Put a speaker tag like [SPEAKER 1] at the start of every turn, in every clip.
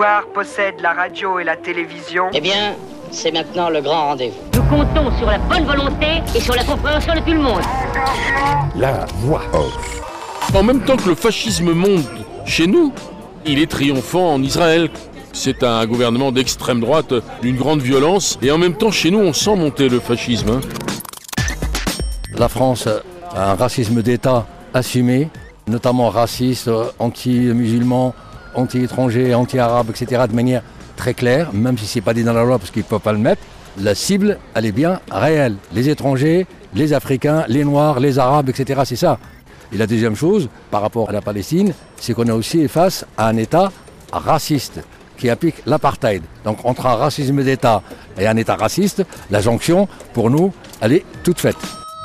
[SPEAKER 1] pouvoir possède la radio et la télévision.
[SPEAKER 2] Eh bien, c'est maintenant le grand rendez-vous.
[SPEAKER 3] Nous comptons sur la bonne volonté et sur la compréhension de tout le monde.
[SPEAKER 4] La voix off.
[SPEAKER 5] En même temps que le fascisme monte chez nous, il est triomphant en Israël. C'est un gouvernement d'extrême droite, d'une grande violence, et en même temps chez nous on sent monter le fascisme.
[SPEAKER 6] La France a un racisme d'État assumé, notamment raciste, anti-musulman, anti-étranger, anti-arabe, etc. de manière très claire, même si ce n'est pas dit dans la loi parce qu'ils ne peuvent pas le mettre. La cible, elle est bien réelle. Les étrangers, les Africains, les Noirs, les Arabes, etc. C'est ça. Et la deuxième chose, par rapport à la Palestine, c'est qu'on est aussi face à un État raciste qui applique l'apartheid. Donc entre un racisme d'État et un État raciste, la jonction, pour nous, elle est toute faite.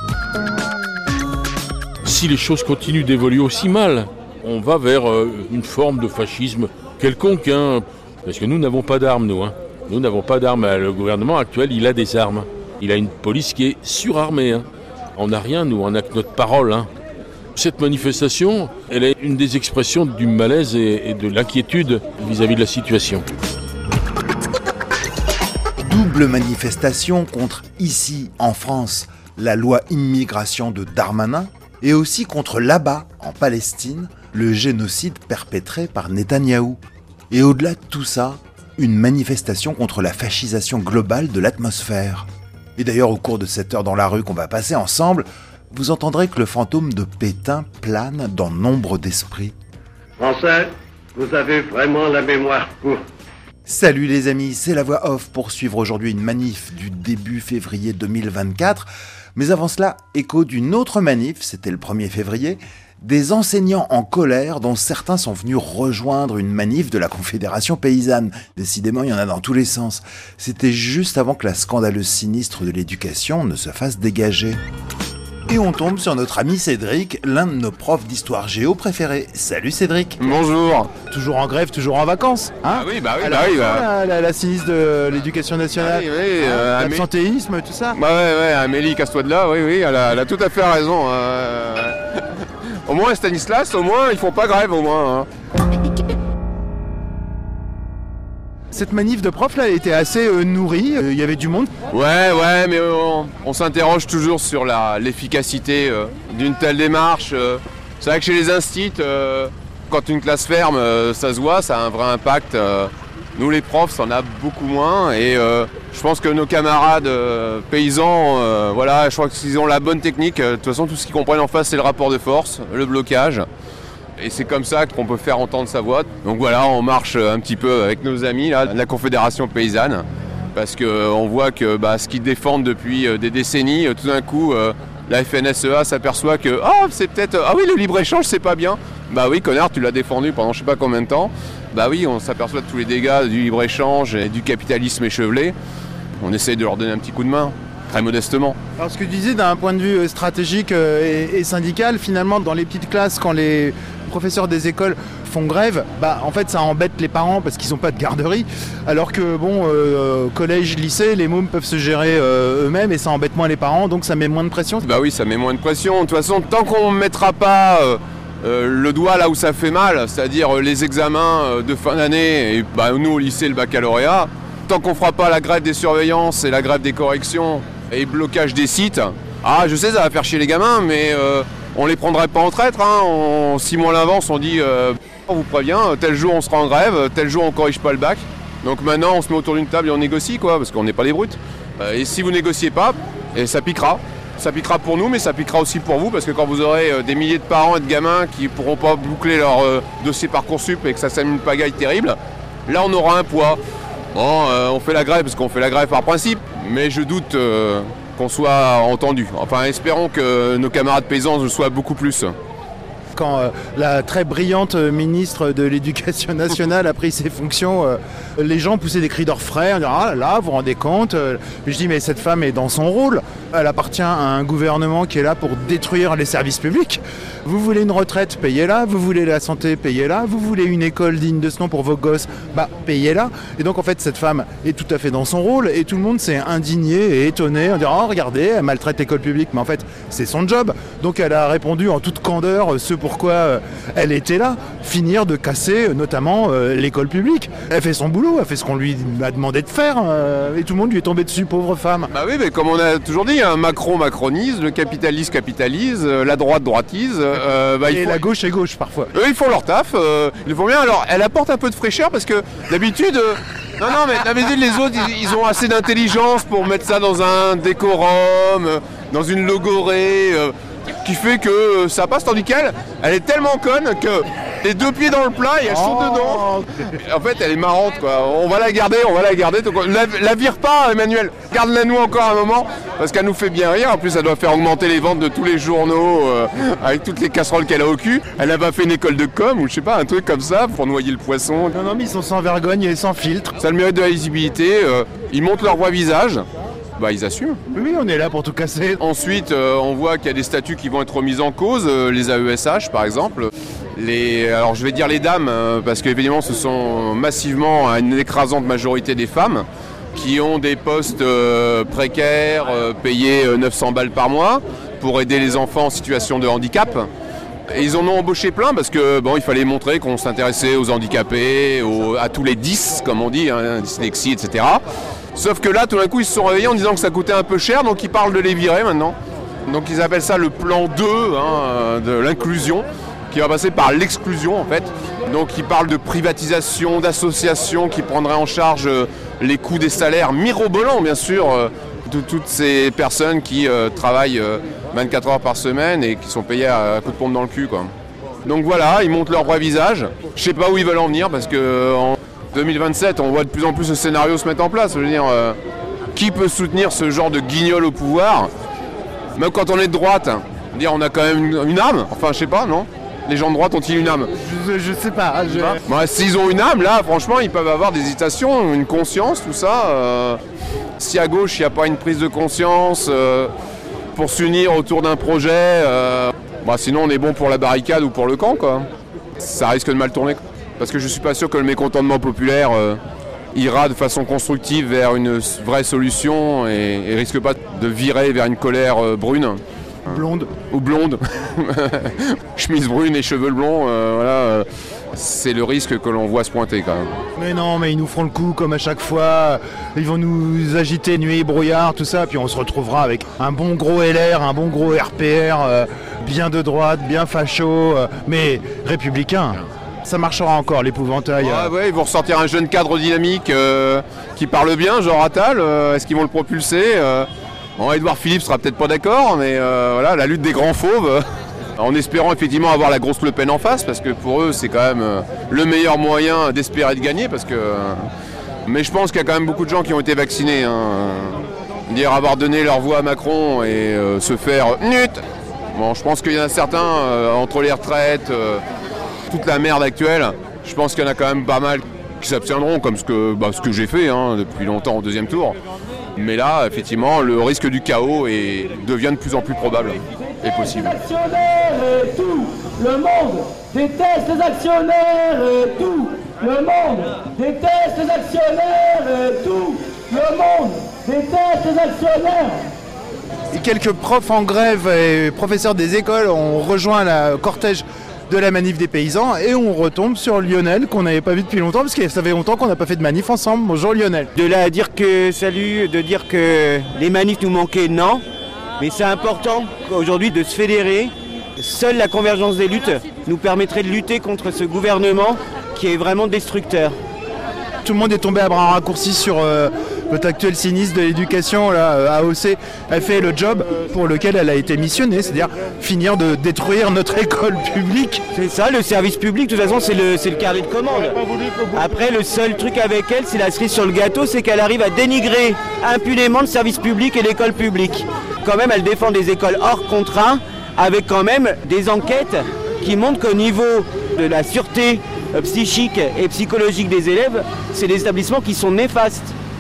[SPEAKER 5] Si les choses continuent d'évoluer aussi mal, on va vers une forme de fascisme quelconque, hein, parce que nous n'avons pas d'armes, nous. Nous n'avons pas d'armes. Le gouvernement actuel, il a des armes. Il a une police qui est surarmée. On n'a rien, nous, on n'a que notre parole. Cette manifestation, elle est une des expressions du malaise et de l'inquiétude vis-à-vis de la situation.
[SPEAKER 7] Double manifestation contre, ici, en France, la loi immigration de Darmanin, et aussi contre là-bas, en Palestine, le génocide perpétré par Netanyahou. Et au-delà de tout ça, une manifestation contre la fascisation globale de l'atmosphère. Et d'ailleurs, au cours de cette heure dans la rue qu'on va passer ensemble, vous entendrez que le fantôme de Pétain plane dans nombre d'esprits.
[SPEAKER 8] Français, vous avez vraiment la mémoire courte.
[SPEAKER 7] Salut les amis, c'est la voix off pour suivre aujourd'hui une manif du début février 2024. Mais avant cela, écho d'une autre manif, c'était le 1er février, des enseignants en colère dont certains sont venus rejoindre une manif de la Confédération paysanne. Décidément, il y en a dans tous les sens. C'était juste avant que la scandaleuse sinistre de l'éducation ne se fasse dégager. Et on tombe sur notre ami Cédric, l'un de nos profs d'histoire géo préférés. Salut Cédric.
[SPEAKER 9] Bonjour.
[SPEAKER 10] Toujours en grève, toujours en vacances, hein?
[SPEAKER 9] Ah oui, bah oui,
[SPEAKER 10] alors, la sinistre de l'éducation nationale, l'absentéisme, tout ça.
[SPEAKER 9] Bah ouais, Amélie, casse-toi de là, oui, elle a tout à fait raison. Au moins Stanislas, au moins, ils font pas grève, au moins.
[SPEAKER 10] Cette manif de profs là était assez nourrie, il y avait du monde.
[SPEAKER 9] Ouais, mais on s'interroge toujours sur l'efficacité d'une telle démarche. C'est vrai que chez les instits, quand une classe ferme, ça se voit, ça a un vrai impact. Nous les profs, ça en a beaucoup moins. Et je pense que nos camarades paysans, je crois qu'ils ont la bonne technique. De toute façon, tout ce qu'ils comprennent en face, c'est le rapport de force, le blocage. Et c'est comme ça qu'on peut faire entendre sa voix. Donc voilà, on marche un petit peu avec nos amis là, de la Confédération paysanne. Parce qu'on voit que ce qu'ils défendent depuis des décennies, tout d'un coup, la FNSEA s'aperçoit que c'est peut-être... Ah oui, le libre-échange, c'est pas bien. Bah oui, connard, tu l'as défendu pendant je sais pas combien de temps. Bah oui, on s'aperçoit de tous les dégâts du libre-échange et du capitalisme échevelé. On essaye de leur donner un petit coup de main. Très modestement.
[SPEAKER 10] Alors ce que tu disais d'un point de vue stratégique et syndical, finalement dans les petites classes, quand les professeurs des écoles font grève, en fait ça embête les parents parce qu'ils n'ont pas de garderie, alors que collège, lycée, les mômes peuvent se gérer eux-mêmes et ça embête moins les parents, donc ça met moins de pression.
[SPEAKER 9] Bah oui, ça met moins de pression. De toute façon, tant qu'on ne mettra pas le doigt là où ça fait mal, c'est-à-dire les examens de fin d'année, et nous au lycée le baccalauréat, tant qu'on ne fera pas la grève des surveillances et la grève des corrections, et blocage des sites, je sais ça va faire chier les gamins, mais on les prendrait pas en traître, 6 mois à l'avance on dit on vous prévient, tel jour on sera en grève, tel jour on corrige pas le bac, donc maintenant on se met autour d'une table et on négocie parce qu'on n'est pas des brutes, et si vous négociez pas, ça piquera pour nous, mais ça piquera aussi pour vous, parce que quand vous aurez des milliers de parents et de gamins qui pourront pas boucler leur dossier Parcoursup et que ça s'amène une pagaille terrible, là on aura un poids. Bon, on fait la grève parce qu'on fait la grève par principe, mais je doute qu'on soit entendu. Enfin, espérons que nos camarades paysans le soient beaucoup plus.
[SPEAKER 10] Quand la très brillante ministre de l'Éducation nationale a pris ses fonctions, les gens poussaient des cris d'orfraie, en disant « Ah là là, vous vous rendez compte ?» Je dis « Mais cette femme est dans son rôle. Elle appartient à un gouvernement qui est là pour détruire les services publics. Vous voulez une retraite, payez-la. Vous voulez la santé, payez-la. Vous voulez une école digne de ce nom pour vos gosses, payez-la. Et donc en fait cette femme est tout à fait dans son rôle et tout le monde s'est indigné et étonné en disant « Oh regardez, elle maltraite l'école publique ». Mais en fait c'est son job. Donc elle a répondu en toute candeur ce pourquoi elle était là, finir de casser notamment l'école publique. Elle fait son boulot, elle fait ce qu'on lui a demandé de faire et tout le monde lui est tombé dessus, pauvre femme.
[SPEAKER 9] Bah oui, mais comme on a toujours dit, hein, Macron macronise, le capitaliste capitalise, la droite droitise.
[SPEAKER 10] Et la gauche est gauche parfois.
[SPEAKER 9] Eux ils font leur taf, ils le font bien. Alors elle apporte un peu de fraîcheur parce que d'habitude... Non, mais d'habitude les autres ils ont assez d'intelligence pour mettre ça dans un décorum, dans une logorée, qui fait que ça passe, tandis qu'elle, elle est tellement conne que les deux pieds dans le plat et elle saute dedans. En fait elle est marrante quoi, on va la garder. Donc, la vire pas Emmanuel, garde-la nous encore un moment parce qu'elle nous fait bien rire. En plus elle doit faire augmenter les ventes de tous les journaux avec toutes les casseroles qu'elle a au cul. Elle a pas fait une école de com ou je sais pas, un truc comme ça pour noyer le poisson.
[SPEAKER 10] Non mais ils sont sans vergogne et sans filtre.
[SPEAKER 9] Ça a le mérite de la lisibilité, ils montrent leur vrai visage. Ils assument.
[SPEAKER 10] Oui, on est là pour tout casser.
[SPEAKER 9] Ensuite, on voit qu'il y a des statuts qui vont être remis en cause, les AESH par exemple. Alors je vais dire les dames, parce qu'évidemment ce sont massivement une écrasante majorité des femmes qui ont des postes précaires, payés 900 balles par mois pour aider les enfants en situation de handicap. Et ils en ont embauché plein parce que il fallait montrer qu'on s'intéressait aux handicapés, à tous les 10 comme on dit, hein, dyslexie, etc. Sauf que là, tout d'un coup, ils se sont réveillés en disant que ça coûtait un peu cher, donc ils parlent de les virer maintenant. Donc ils appellent ça le plan 2 de l'inclusion, qui va passer par l'exclusion en fait. Donc ils parlent de privatisation, d'associations qui prendraient en charge les coûts des salaires mirobolants, bien sûr, de toutes ces personnes qui travaillent 24 heures par semaine et qui sont payées à coups de pompe dans le cul, quoi. Donc voilà, ils montrent leur vrai visage. Je sais pas où ils veulent en venir parce que... 2027, on voit de plus en plus ce scénario se mettre en place. Je veux dire, qui peut soutenir ce genre de guignol au pouvoir? Même quand on est de droite, on a quand même une âme. Enfin, je sais pas, non? Les gens de droite ont-ils une âme?
[SPEAKER 10] Je sais pas.
[SPEAKER 9] S'ils ont une âme, là, franchement, ils peuvent avoir des hésitations, une conscience, tout ça. Si à gauche, il n'y a pas une prise de conscience pour s'unir autour d'un projet, sinon on est bon pour la barricade ou pour le camp, quoi. Ça risque de mal tourner. Parce que je ne suis pas sûr que le mécontentement populaire ira de façon constructive vers une vraie solution et risque pas de virer vers une colère brune.
[SPEAKER 10] Blonde.
[SPEAKER 9] Ou blonde. Chemise brune et cheveux blonds, voilà. C'est le risque que l'on voit se pointer quand même.
[SPEAKER 10] Mais non, mais ils nous feront le coup comme à chaque fois. Ils vont nous agiter nuit et brouillard, tout ça. Puis on se retrouvera avec un bon gros LR, un bon gros RPR, bien de droite, bien facho, mais républicain. Ça marchera encore, l'épouvantail.
[SPEAKER 9] Ouais, ils vont ressortir un jeune cadre dynamique qui parle bien, genre Attal. Est-ce qu'ils vont le propulser Édouard Philippe sera peut-être pas d'accord, mais voilà, la lutte des grands fauves, en espérant effectivement avoir la grosse Le Pen en face, parce que pour eux, c'est quand même le meilleur moyen d'espérer de gagner, parce que... Mais je pense qu'il y a quand même beaucoup de gens qui ont été vaccinés. Dire avoir donné leur voix à Macron et se faire nut. Bon, je pense qu'il y en a certains, entre les retraites... toute la merde actuelle, je pense qu'il y en a quand même pas mal qui s'abstiendront, comme ce que j'ai fait depuis longtemps au deuxième tour. Mais là, effectivement, le risque du chaos devient de plus en plus probable et possible.
[SPEAKER 11] Les actionnaires et tout le monde déteste les actionnaires et tout le monde déteste les actionnaires et tout le monde déteste les actionnaires.
[SPEAKER 10] Et quelques profs en grève et professeurs des écoles ont rejoint le cortège de la manif des paysans et on retombe sur Lionel qu'on n'avait pas vu depuis longtemps parce que ça fait longtemps qu'on n'a pas fait de manif ensemble. Bonjour Lionel.
[SPEAKER 12] De là à dire que salut, de dire que les manifs nous manquaient, non. Mais c'est important aujourd'hui de se fédérer. Seule la convergence des luttes nous permettrait de lutter contre ce gouvernement qui est vraiment destructeur.
[SPEAKER 10] Tout le monde est tombé à bras raccourcis sur votre actuel sinistre de l'éducation, là, AOC. Elle fait le job pour lequel elle a été missionnée, c'est-à-dire finir de détruire notre école publique.
[SPEAKER 12] C'est ça, le service public, de toute façon, c'est le carnet de commande. Après, le seul truc avec elle, c'est la cerise sur le gâteau, c'est qu'elle arrive à dénigrer impunément le service public et l'école publique. Quand même, elle défend des écoles hors contrat, avec quand même des enquêtes qui montrent qu'au niveau de la sûreté psychique et psychologique des élèves, c'est des établissements qui sont néfastes.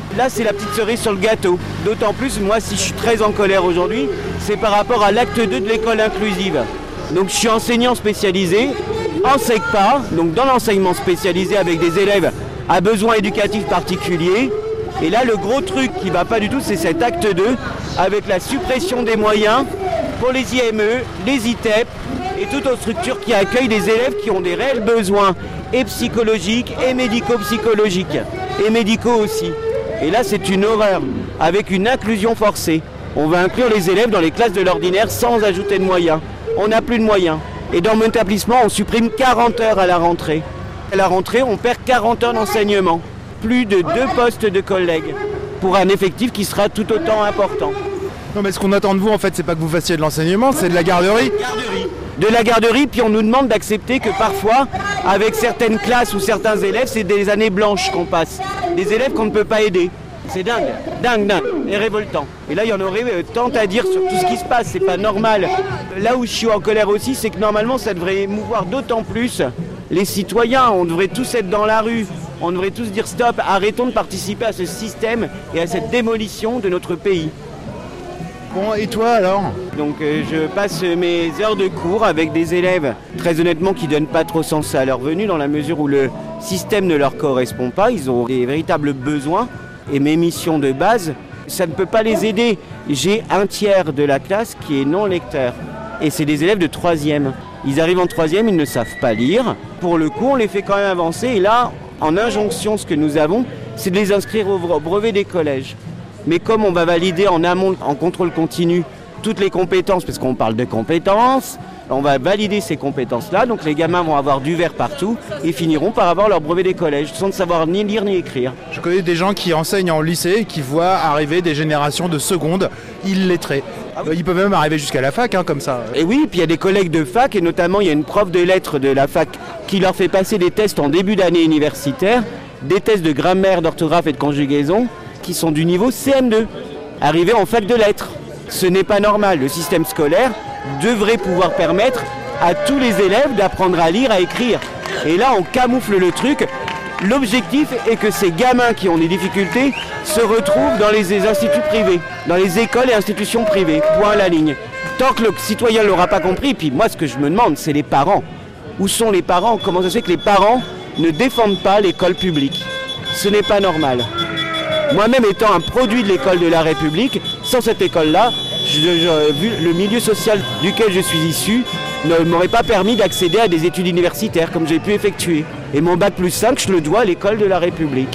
[SPEAKER 12] Là, c'est la petite cerise sur le gâteau. D'autant plus, moi, si je suis très en colère aujourd'hui, c'est par rapport à l'acte 2 de l'école inclusive. Donc, je suis enseignant spécialisé en SECPA, donc dans l'enseignement spécialisé avec des élèves à besoins éducatifs particuliers. Et là, le gros truc qui ne va pas du tout, c'est cet acte 2 avec la suppression des moyens pour les IME, les ITEP et toute autre structure qui accueille des élèves qui ont des réels besoins et psychologiques et médico-psychologiques et médicaux aussi. Et là, c'est une horreur, avec une inclusion forcée. On va inclure les élèves dans les classes de l'ordinaire sans ajouter de moyens. On n'a plus de moyens. Et dans mon établissement, on supprime 40 heures à la rentrée. À la rentrée, on perd 40 heures d'enseignement. Plus de 2 postes de collègues pour un effectif qui sera tout autant important.
[SPEAKER 10] Non, mais ce qu'on attend de vous, en fait, c'est pas que vous fassiez de l'enseignement, c'est de la garderie.
[SPEAKER 12] De la garderie, puis on nous demande d'accepter que parfois, avec certaines classes ou certains élèves, c'est des années blanches qu'on passe. Des élèves qu'on ne peut pas aider. C'est dingue, dingue, et révoltant. Et là, il y en aurait tant à dire sur tout ce qui se passe, c'est pas normal. Là où je suis en colère aussi, c'est que normalement, ça devrait émouvoir d'autant plus les citoyens. On devrait tous être dans la rue. On devrait tous dire stop, arrêtons de participer à ce système et à cette démolition de notre pays.
[SPEAKER 10] Bon, et toi alors?
[SPEAKER 12] Donc je passe mes heures de cours avec des élèves, très honnêtement, qui ne donnent pas trop sens à leur venue, dans la mesure où le système ne leur correspond pas. Ils ont des véritables besoins et mes missions de base, ça ne peut pas les aider. J'ai un tiers de la classe qui est non lecteur et c'est des élèves de 3e. Ils arrivent en 3e, ils ne savent pas lire. Pour le coup, on les fait quand même avancer et là, en injonction, ce que nous avons, c'est de les inscrire au brevet des collèges. Mais comme on va valider en amont, en contrôle continu, toutes les compétences, parce qu'on parle de compétences, on va valider ces compétences-là, donc les gamins vont avoir du vert partout et finiront par avoir leur brevet des collèges, sans ne savoir ni lire ni écrire.
[SPEAKER 10] Je connais des gens qui enseignent en lycée et qui voient arriver des générations de secondes illettrés. Ah oui. Ils peuvent même arriver jusqu'à la fac, comme ça.
[SPEAKER 12] Et oui, puis il y a des collègues de fac, et notamment il y a une prof de lettres de la fac qui leur fait passer des tests en début d'année universitaire, des tests de grammaire, d'orthographe et de conjugaison, qui sont du niveau CM2, arrivés en fac de lettres. Ce n'est pas normal. Le système scolaire devrait pouvoir permettre à tous les élèves d'apprendre à lire, à écrire. Et là, on camoufle le truc. L'objectif est que ces gamins qui ont des difficultés se retrouvent dans les instituts privés, dans les écoles et institutions privées. Point à la ligne. Tant que le citoyen ne l'aura pas compris, puis moi, ce que je me demande, c'est les parents. Où sont les parents? Comment ça se fait que les parents ne défendent pas l'école publique? Ce n'est pas normal. Moi-même étant un produit de l'école de la République, sans cette école-là, vu le milieu social duquel je suis issu, ne m'aurait pas permis d'accéder à des études universitaires comme j'ai pu effectuer. Et mon bac plus 5, je le dois à l'école de la République.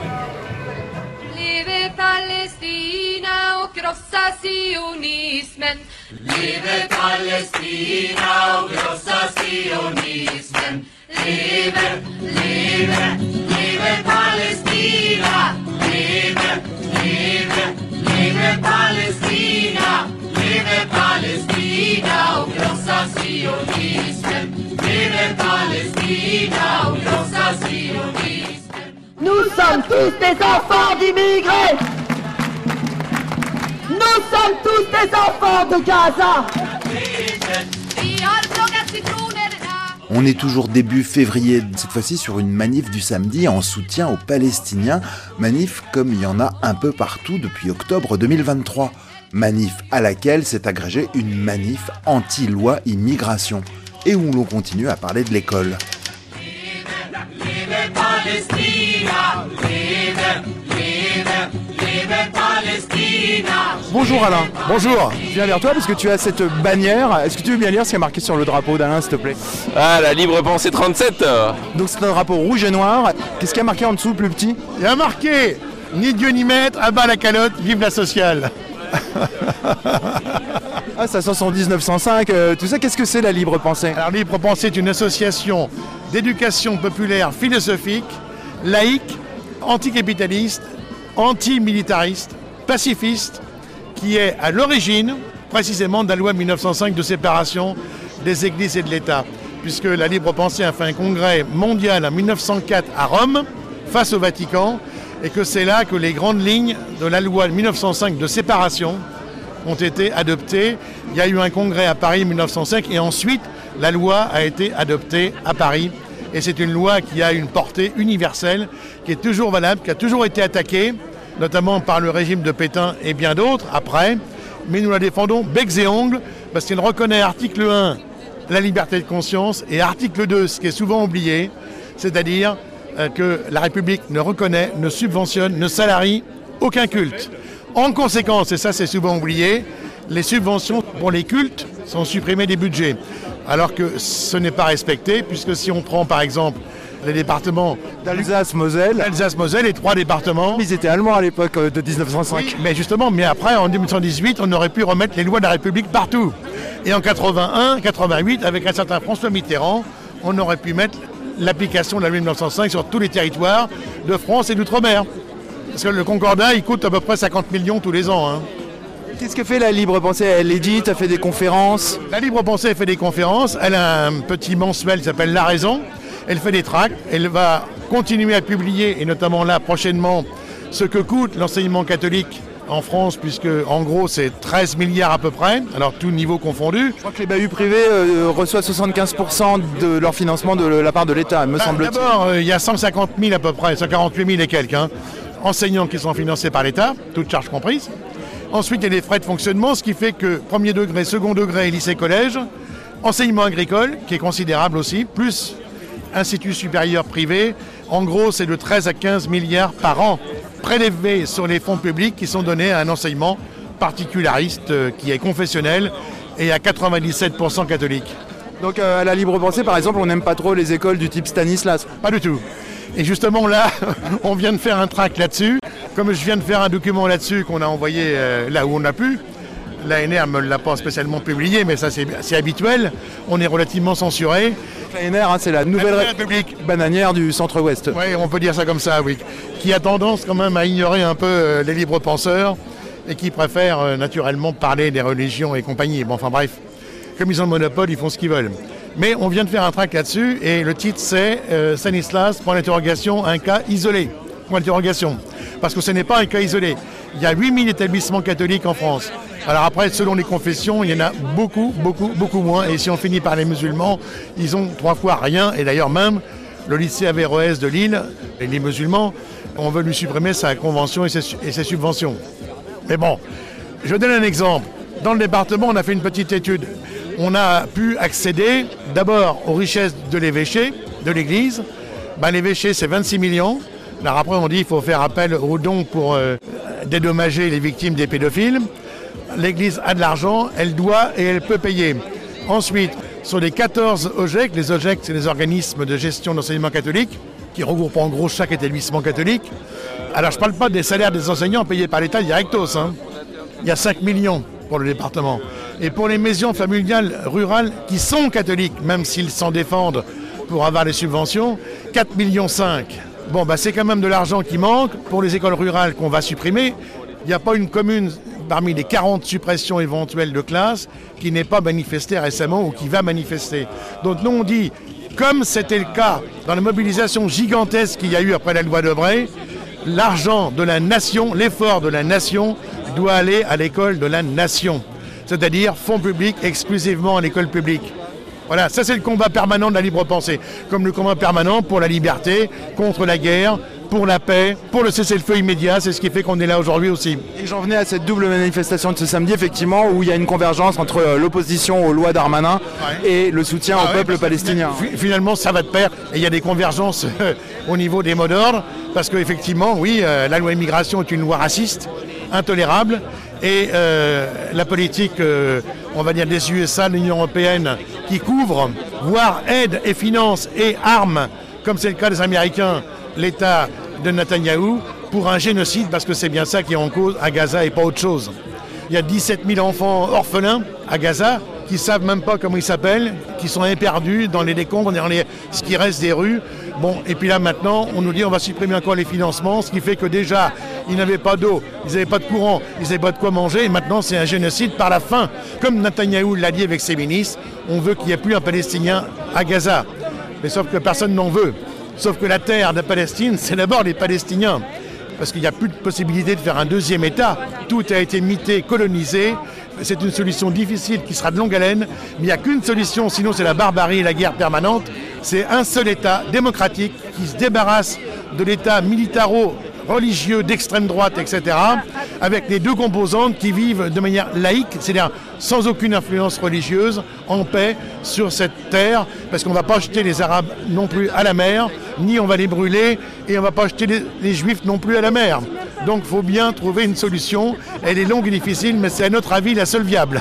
[SPEAKER 13] Leve Palestina och krossa sionismen. Leve Palestina och krossa sionismen. Leve, leve, leve Palestina. Leve, leve, leve Palestina. Leve Palestina och krossa sionismen. Leve Palestina och krossa sionismen.
[SPEAKER 11] Nous sommes tous des enfants d'immigrés. Nous sommes tous des enfants de Gaza.
[SPEAKER 7] On est toujours début février, cette fois-ci sur une manif du samedi en soutien aux Palestiniens. Manif comme il y en a un peu partout depuis octobre 2023. Manif à laquelle s'est agrégée une manif anti-loi immigration. Et où l'on continue à parler de l'école.
[SPEAKER 10] Bonjour Alain. Bonjour. Je viens vers toi parce que tu as cette bannière. Est-ce que tu veux bien lire ce qui est marqué sur le drapeau d'Alain, s'il te plaît?
[SPEAKER 9] Ah, la Libre Pensée 37.
[SPEAKER 10] Donc c'est un drapeau rouge et noir. Qu'est-ce qu'il y a marqué en dessous, plus petit?
[SPEAKER 14] Il y a marqué « Ni Dieu ni maître, à bas la calotte, vive la sociale ».
[SPEAKER 10] Ah, ça sent son 1905, tout ça, qu'est-ce que c'est la Libre Pensée?
[SPEAKER 14] Alors Libre Pensée est une association d'éducation populaire philosophique, laïque, anticapitaliste, antimilitariste, pacifiste, qui est à l'origine précisément de la loi 1905 de séparation des églises et de l'État, puisque la Libre Pensée a fait un congrès mondial en 1904 à Rome, face au Vatican, et que c'est là que les grandes lignes de la loi 1905 de séparation ont été adoptées. Il y a eu un congrès à Paris en 1905 et ensuite la loi a été adoptée à Paris. Et c'est une loi qui a une portée universelle, qui est toujours valable, qui a toujours été attaquée notamment par le régime de Pétain et bien d'autres après, mais nous la défendons becs et ongles parce qu'elle reconnaît article 1, la liberté de conscience, et article 2, ce qui est souvent oublié, c'est-à-dire que la République ne reconnaît, ne subventionne, ne salarie aucun culte. En conséquence, et ça c'est souvent oublié, les subventions pour les cultes sont supprimées des budgets. Alors que ce n'est pas respecté, puisque si on prend par exemple les départements
[SPEAKER 10] d'Alsace-Moselle.
[SPEAKER 14] L'Alsace-Moselle, les 3 départements.
[SPEAKER 10] Ils étaient allemands à l'époque de 1905.
[SPEAKER 14] Oui, mais justement, après, en 1918, on aurait pu remettre les lois de la République partout. Et en 81, 88, avec un certain François Mitterrand, on aurait pu mettre l'application de la loi de 1905 sur tous les territoires de France et d'outre-mer. Parce que le Concordat, il coûte à peu près 50 millions tous les ans.
[SPEAKER 10] Qu'est-ce que fait la Libre Pensée? Elle édite, elle fait des conférences.
[SPEAKER 14] La Libre Pensée, elle fait des conférences. Elle a un petit mensuel qui s'appelle La Raison. Elle fait des tracts. Elle va continuer à publier, et notamment là, prochainement, ce que coûte l'enseignement catholique en France, puisque en gros c'est 13 milliards à peu près, alors tout niveau confondu.
[SPEAKER 10] Je crois que les bahuts privés reçoivent 75% de leur financement de la part de l'État, me semble-t-il.
[SPEAKER 14] D'abord, il y a 150 000 à peu près, 148 000 et quelques, enseignants qui sont financés par l'État, toutes charges comprises. Ensuite, il y a les frais de fonctionnement, ce qui fait que premier degré, second degré, lycée-collège, enseignement agricole, qui est considérable aussi, plus institut supérieur privé, en gros c'est de 13 à 15 milliards par an prélevés sur les fonds publics qui sont donnés à un enseignement particulariste qui est confessionnel et à 97% catholique.
[SPEAKER 10] Donc à la Libre Pensée par exemple, on n'aime pas trop les écoles du type Stanislas?
[SPEAKER 14] Pas du tout. Et justement là, on vient de faire un tract là-dessus. Comme je viens de faire un document là-dessus qu'on a envoyé là où on a pu, l'ANR ne me l'a pas spécialement publié, mais ça c'est habituel, on est relativement censuré.
[SPEAKER 10] L'ANR, c'est la nouvelle République bananière du centre-ouest.
[SPEAKER 14] Oui, on peut dire ça comme ça, oui. Qui a tendance quand même à ignorer un peu les libres penseurs et qui préfèrent naturellement parler des religions et compagnie. Bon, enfin bref, comme ils ont le monopole, ils font ce qu'ils veulent. Mais on vient de faire un tract là-dessus et le titre c'est Stanislas, point d'interrogation, un cas isolé. Point d'interrogation. Parce que ce n'est pas un cas isolé. Il y a 8000 établissements catholiques en France. Alors après, selon les confessions, il y en a beaucoup moins. Et si on finit par les musulmans, ils ont 3 fois rien. Et d'ailleurs même, le lycée Averroès de Lille, et les musulmans, on veut lui supprimer sa convention et ses subventions. Mais bon, je donne un exemple. Dans le département, on a fait une petite étude. On a pu accéder d'abord aux richesses de l'évêché, de l'église. L'évêché, c'est 26 millions. Alors après, on dit qu'il faut faire appel aux dons pour dédommager les victimes des pédophiles. L'Église a de l'argent, elle doit et elle peut payer. Ensuite, sur les 14 OGEC, les OGEC, c'est les organismes de gestion d'enseignement catholique, qui regroupent en gros chaque établissement catholique. Alors je ne parle pas des salaires des enseignants payés par l'État directos. Il y a 5 millions pour le département. Et pour les maisons familiales rurales qui sont catholiques, même s'ils s'en défendent pour avoir les subventions, 4,5 millions. Bon, c'est quand même de l'argent qui manque pour les écoles rurales qu'on va supprimer. Il n'y a pas une commune parmi les 40 suppressions éventuelles de classes qui n'est pas manifestée récemment ou qui va manifester. Donc nous on dit, comme c'était le cas dans la mobilisation gigantesque qu'il y a eu après la loi Debré, l'argent de la nation, l'effort de la nation doit aller à l'école de la nation. C'est-à-dire fonds publics exclusivement à l'école publique. Voilà, ça c'est le combat permanent de la libre pensée, comme le combat permanent pour la liberté, contre la guerre, pour la paix, pour le cessez-le-feu immédiat, c'est ce qui fait qu'on est là aujourd'hui aussi.
[SPEAKER 10] Et j'en venais à cette double manifestation de ce samedi, effectivement, où il y a une convergence entre l'opposition aux lois Darmanin et le soutien au peuple palestinien.
[SPEAKER 14] Finalement, ça va de pair, et il y a des convergences au niveau des mots d'ordre, parce qu'effectivement, oui, la loi immigration est une loi raciste, intolérable, et la politique, on va dire, des USA, de l'Union européenne, qui couvre, voire aide et finance et arme, comme c'est le cas des Américains, l'État de Netanyahou, pour un génocide, parce que c'est bien ça qui est en cause à Gaza et pas autre chose. Il y a 17 000 enfants orphelins à Gaza, qui ne savent même pas comment ils s'appellent, qui sont éperdus dans les décombres, dans ce qui reste des rues. Bon, et puis là maintenant, on nous dit on va supprimer encore les financements, ce qui fait que déjà, ils n'avaient pas d'eau, ils n'avaient pas de courant, ils n'avaient pas de quoi manger, et maintenant c'est un génocide par la faim. Comme Netanyahou l'a dit avec ses ministres, on veut qu'il n'y ait plus un Palestinien à Gaza. Mais sauf que personne n'en veut. Sauf que la terre de Palestine, c'est d'abord les Palestiniens. Parce qu'il n'y a plus de possibilité de faire un deuxième État. Tout a été mité, colonisé. C'est une solution difficile qui sera de longue haleine. Mais il n'y a qu'une solution, sinon c'est la barbarie et la guerre permanente. C'est un seul État démocratique qui se débarrasse de l'État militaro religieux d'extrême droite, etc., avec les deux composantes qui vivent de manière laïque, c'est-à-dire sans aucune influence religieuse, en paix sur cette terre, parce qu'on ne va pas jeter les Arabes non plus à la mer, ni on va les brûler, et on ne va pas jeter les Juifs non plus à la mer. Donc il faut bien trouver une solution. Elle est longue et difficile, mais c'est à notre avis la seule viable.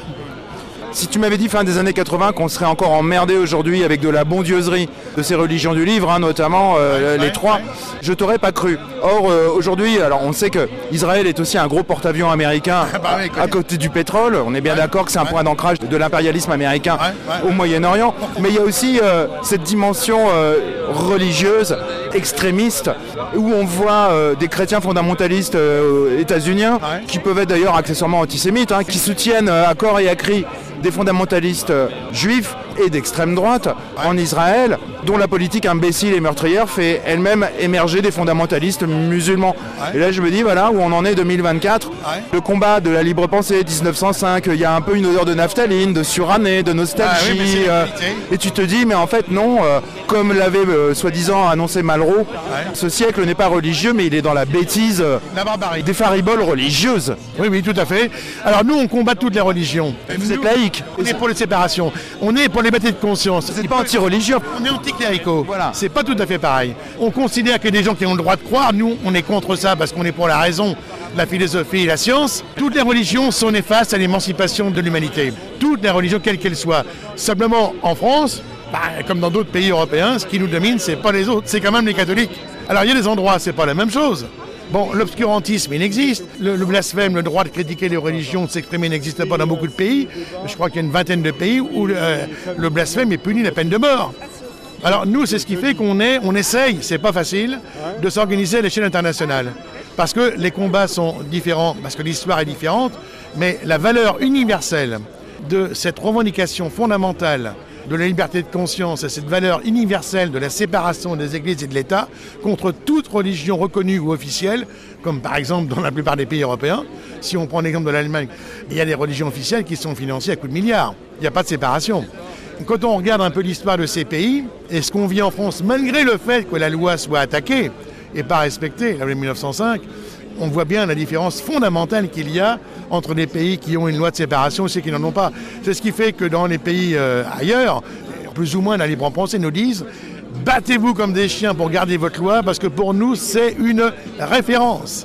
[SPEAKER 10] Si tu m'avais dit fin des années 80 qu'on serait encore emmerdé aujourd'hui avec de la bondieuserie de ces religions du livre, notamment les trois, je t'aurais pas cru. Or aujourd'hui, alors on sait que Israël est aussi un gros porte-avions américain à côté du pétrole. On est bien d'accord que c'est un point d'ancrage de l'impérialisme américain au Moyen-Orient. Mais il y a aussi cette dimension religieuse, extrémiste, où on voit des chrétiens fondamentalistes états-uniens, qui peuvent être d'ailleurs accessoirement antisémites, qui soutiennent à corps et à cri des fondamentalistes juifs et d'extrême droite en Israël, dont la politique imbécile et meurtrière fait elle-même émerger des fondamentalistes musulmans. Et là je me dis, voilà où on en est 2024, le combat de la libre pensée 1905, il y a un peu une odeur de naphtaline, de surannée, de nostalgie, et tu te dis, mais en fait non, comme l'avait soi-disant annoncé Malraux, ce siècle n'est pas religieux, mais il est dans la bêtise,
[SPEAKER 14] la barbarie,
[SPEAKER 10] des fariboles religieuses.
[SPEAKER 14] Oui, tout à fait. Alors nous on combat toutes les religions.
[SPEAKER 10] Vous êtes laïque.
[SPEAKER 14] On est pour les séparations, on est pour les libertés de conscience.
[SPEAKER 10] Vous n'êtes pas anti-religieux.
[SPEAKER 14] On est anti-cléricaux. Voilà. C'est pas tout à fait pareil. On considère qu'il y a des gens qui ont le droit de croire. Nous, on est contre ça parce qu'on est pour la raison, la philosophie et la science. Toutes les religions sont néfastes à l'émancipation de l'humanité. Toutes les religions, quelles qu'elles soient. Simplement, en France, comme dans d'autres pays européens, ce qui nous domine, c'est pas les autres, c'est quand même les catholiques. Alors il y a des endroits, c'est pas la même chose. Bon, l'obscurantisme, il existe. Le blasphème, le droit de critiquer les religions, de s'exprimer, n'existe pas dans beaucoup de pays. Je crois qu'il y a une vingtaine de pays où le blasphème est puni de la peine de mort. Alors nous, c'est ce qui fait qu'on essaye, c'est pas facile, de s'organiser à l'échelle internationale. Parce que les combats sont différents, parce que l'histoire est différente, mais la valeur universelle de cette revendication fondamentale de la liberté de conscience et cette valeur universelle de la séparation des églises et de l'État contre toute religion reconnue ou officielle, comme par exemple dans la plupart des pays européens. Si on prend l'exemple de l'Allemagne, il y a des religions officielles qui sont financées à coups de milliards. Il n'y a pas de séparation. Quand on regarde un peu l'histoire de ces pays, et ce qu'on vit en France, malgré le fait que la loi soit attaquée et pas respectée, la loi de 1905, on voit bien la différence fondamentale qu'il y a entre les pays qui ont une loi de séparation et ceux qui n'en ont pas. C'est ce qui fait que dans les pays ailleurs, plus ou moins la libre pensée nous disent « battez-vous comme des chiens pour garder votre loi parce que pour nous c'est une référence ».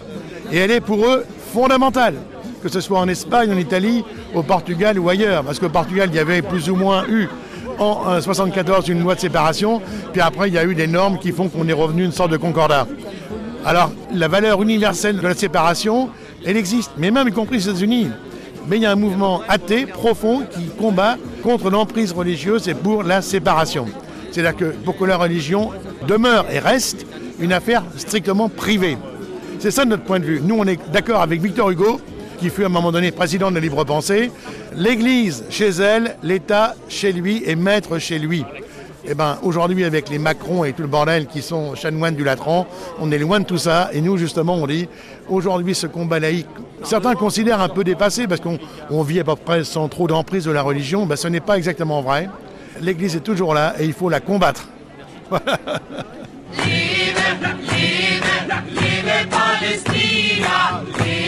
[SPEAKER 14] Et elle est pour eux fondamentale, que ce soit en Espagne, en Italie, au Portugal ou ailleurs. Parce qu'au Portugal, il y avait plus ou moins eu en 1974 une loi de séparation, puis après il y a eu des normes qui font qu'on est revenu une sorte de concordat. Alors, la valeur universelle de la séparation, elle existe, mais même y compris aux États-Unis. Mais il y a un mouvement athée profond qui combat contre l'emprise religieuse et pour la séparation. C'est-à-dire que pour que la religion demeure et reste une affaire strictement privée. C'est ça notre point de vue. Nous, on est d'accord avec Victor Hugo, qui fut à un moment donné président de la libre pensée. L'Église chez elle, l'État chez lui et maître chez lui. Eh bien, aujourd'hui, avec les Macron et tout le bordel qui sont chanoines du Latran, on est loin de tout ça. Et nous, justement, on dit, aujourd'hui, ce combat laïque, certains considèrent un peu dépassé parce qu'on vit à peu près sans trop d'emprise de la religion. Ben, ce n'est pas exactement vrai. L'Église est toujours là et il faut la combattre. Voilà.
[SPEAKER 13] Liebe Palästina,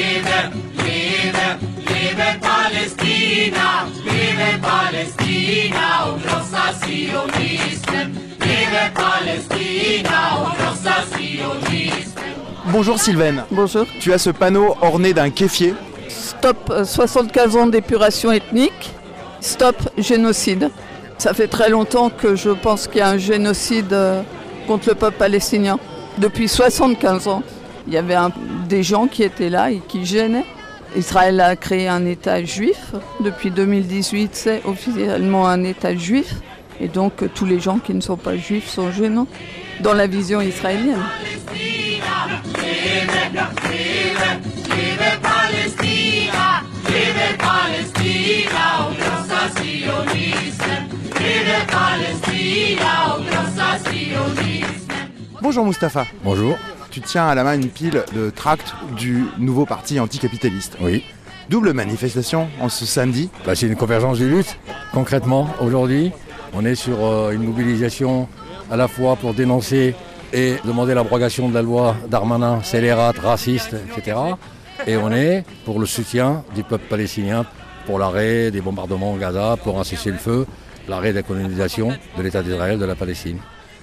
[SPEAKER 13] liebe Palästina, liebe Palästina, grossa Sionismen, liebe Palästina, grossa Sionismen.
[SPEAKER 10] Bonjour Sylvaine.
[SPEAKER 15] Bonjour.
[SPEAKER 10] Tu as ce panneau orné d'un kéfier.
[SPEAKER 15] Stop 75 ans d'épuration ethnique, stop génocide. Ça fait très longtemps que je pense qu'il y a un génocide contre le peuple palestinien. Depuis 75 ans, il y avait des gens qui étaient là et qui gênaient. Israël a créé un État juif. Depuis 2018, c'est officiellement un État juif. Et donc, tous les gens qui ne sont pas juifs sont gênants dans la vision israélienne.
[SPEAKER 10] Bonjour Mustapha.
[SPEAKER 6] Bonjour.
[SPEAKER 10] Tu tiens à la main une pile de tracts du nouveau parti anticapitaliste.
[SPEAKER 6] Oui.
[SPEAKER 10] Double manifestation en ce samedi.
[SPEAKER 6] C'est une convergence de lutte. Concrètement, aujourd'hui, on est sur une mobilisation à la fois pour dénoncer et demander l'abrogation de la loi Darmanin, scélérate, raciste, etc. Et on est pour le soutien du peuple palestinien, pour l'arrêt des bombardements au Gaza, pour un cessez-le-feu, l'arrêt de la colonisation de l'État d'Israël, de la Palestine.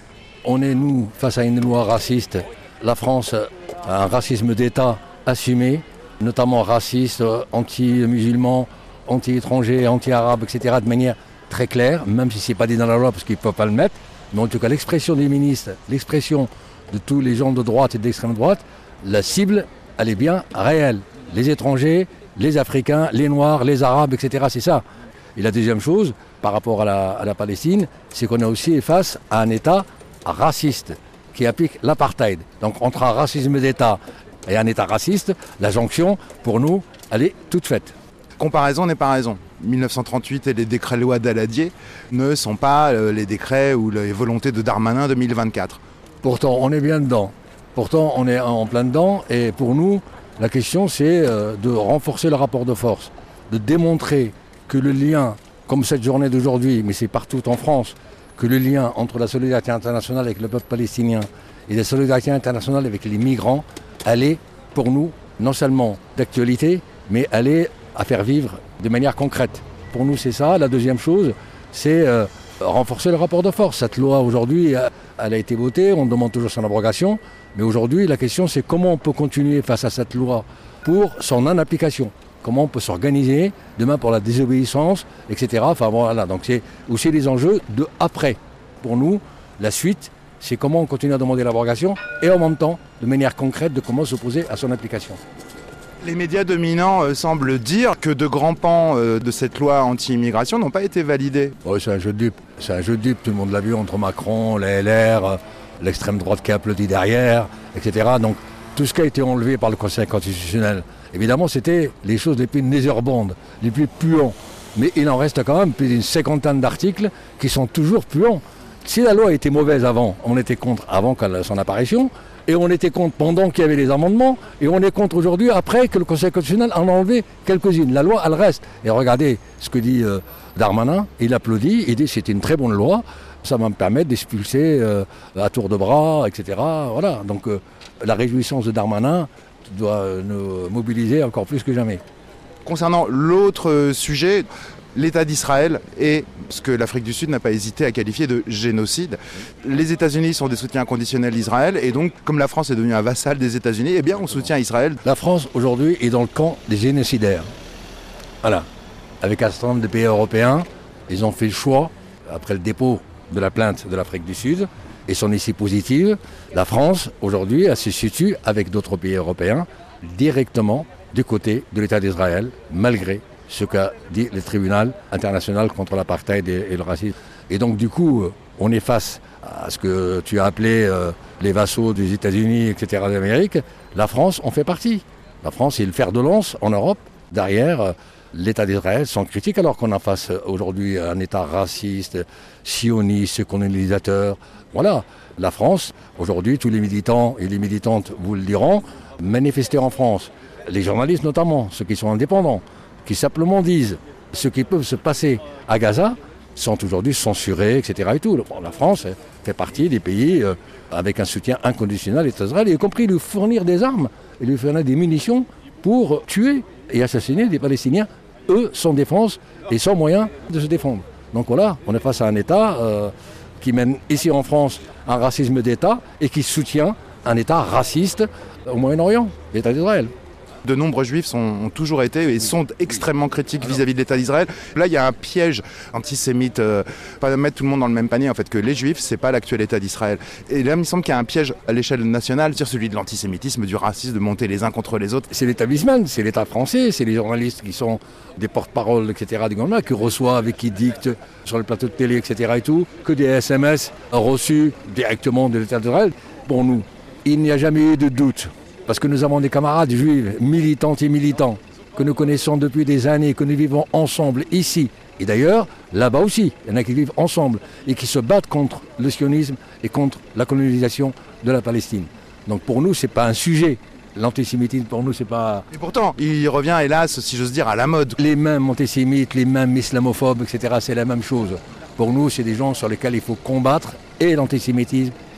[SPEAKER 6] On est, nous, face à une loi raciste. La France a un racisme d'État assumé, notamment raciste, anti-musulman, anti-étranger, anti-arabe, etc., de manière très claire, même si ce n'est pas dit dans la loi parce qu'ils ne peuvent pas le mettre. Mais en tout cas, l'expression des ministres, l'expression de tous les gens de droite et d'extrême droite, la cible, elle est bien réelle. Les étrangers, les Africains, les Noirs, les Arabes, etc., c'est ça. Et la deuxième chose, par rapport à la Palestine, c'est qu'on est aussi face à un État raciste qui applique l'apartheid. Donc entre un racisme d'État et un État raciste, la jonction, pour nous, elle est toute faite.
[SPEAKER 10] Comparaison n'est pas raison. 1938 et les décrets-lois d'Aladier ne sont pas les décrets ou les volontés de Darmanin 2024.
[SPEAKER 6] Pourtant, on est bien dedans. Pourtant, on est en plein dedans. Et pour nous, la question, c'est de renforcer le rapport de force, de démontrer que le lien, comme cette journée d'aujourd'hui, mais c'est partout en France, que le lien entre la solidarité internationale avec le peuple palestinien et la solidarité internationale avec les migrants, elle est, pour nous, non seulement d'actualité, mais elle est à faire vivre de manière concrète. Pour nous, c'est ça. La deuxième chose, c'est renforcer le rapport de force. Cette loi, aujourd'hui, elle a été votée, on demande toujours son abrogation, mais aujourd'hui, la question, c'est comment on peut continuer face à cette loi pour son non-application. Comment on peut s'organiser demain pour la désobéissance, etc. Enfin voilà, donc c'est aussi les enjeux de après. Pour nous, la suite, c'est comment on continue à demander l'abrogation et en même temps, de manière concrète, de comment s'opposer à son application.
[SPEAKER 10] Les médias dominants semblent dire que de grands pans de cette loi anti-immigration n'ont pas été validés.
[SPEAKER 6] Oui, c'est un jeu de dupes. C'est un jeu de dupes. Tout le monde l'a vu entre Macron, la LR, l'extrême droite qui a applaudi derrière, etc. Donc tout ce qui a été enlevé par le Conseil constitutionnel, évidemment, c'était les choses les plus nauséabondes, les plus puants. Mais il en reste quand même plus d'une cinquantaine d'articles qui sont toujours puants. Si la loi était mauvaise avant, on était contre avant son apparition, et on était contre pendant qu'il y avait les amendements, et on est contre aujourd'hui après que le Conseil constitutionnel en a enlevé quelques-unes. La loi, elle reste. Et regardez ce que dit Darmanin, il applaudit, il dit c'est une très bonne loi, ça va me permettre d'expulser à tour de bras, etc. Voilà. Donc la réjouissance de Darmanin doit nous mobiliser encore plus que jamais.
[SPEAKER 10] Concernant l'autre sujet, l'État d'Israël et ce que l'Afrique du Sud n'a pas hésité à qualifier de génocide. Les États-Unis sont des soutiens inconditionnels d'Israël et donc, comme la France est devenue un vassal des États-Unis, eh bien on soutient Israël.
[SPEAKER 6] La France aujourd'hui est dans le camp des génocidaires. Voilà. Avec un certain nombre de pays européens, ils ont fait le choix, après le dépôt de la plainte de l'Afrique du Sud, et son issue positive, la France aujourd'hui elle se situe avec d'autres pays européens directement du côté de l'État d'Israël, malgré ce qu'a dit le tribunal international contre l'apartheid et le racisme. Et donc du coup, on est face à ce que tu as appelé les vassaux des États-Unis, etc., d'Amérique. La France en fait partie. La France est le fer de lance en Europe, derrière l'État d'Israël, sans critique, alors qu'on a face aujourd'hui un État raciste, sioniste, colonisateur. Voilà, la France, aujourd'hui, tous les militants et les militantes vous le diront, manifester en France. Les journalistes notamment, ceux qui sont indépendants, qui simplement disent ce qui peut se passer à Gaza, sont aujourd'hui censurés, etc. Et tout. Bon, la France fait partie des pays avec un soutien inconditionnel à l'État d'Israël, y compris lui fournir des armes et lui fournir des munitions pour tuer et assassiner des Palestiniens, eux, sans défense et sans moyen de se défendre. Donc voilà, on est face à un État qui mène ici en France un racisme d'État et qui soutient un État raciste au Moyen-Orient, l'État d'Israël.
[SPEAKER 10] De nombreux juifs ont toujours été et sont extrêmement critiques vis-à-vis de l'État d'Israël. Là, il y a un piège antisémite, pas mettre tout le monde dans le même panier, en fait, que les juifs, c'est pas l'actuel État d'Israël. Et là, il me semble qu'il y a un piège à l'échelle nationale, sur celui de l'antisémitisme, du racisme, de monter les uns contre les autres.
[SPEAKER 6] C'est l'établissement, c'est l'État français, c'est les journalistes qui sont des porte-paroles, etc., du gouvernement, qui reçoivent et qui dictent sur le plateau de télé, etc., et tout, que des SMS reçus directement de l'État d'Israël. Pour nous, il n'y a jamais eu de doute. Parce que nous avons des camarades juifs, militantes et militants, que nous connaissons depuis des années, que nous vivons ensemble ici. Et d'ailleurs, là-bas aussi, il y en a qui vivent ensemble et qui se battent contre le sionisme et contre la colonisation de la Palestine. Donc pour nous, ce n'est pas un sujet. L'antisémitisme, pour nous, c'est pas...
[SPEAKER 10] Et pourtant, il revient, hélas, si j'ose dire, à la mode.
[SPEAKER 6] Les mêmes antisémites, les mêmes islamophobes, etc., c'est la même chose. Pour nous, c'est des gens sur lesquels il faut combattre et l'antisémitisme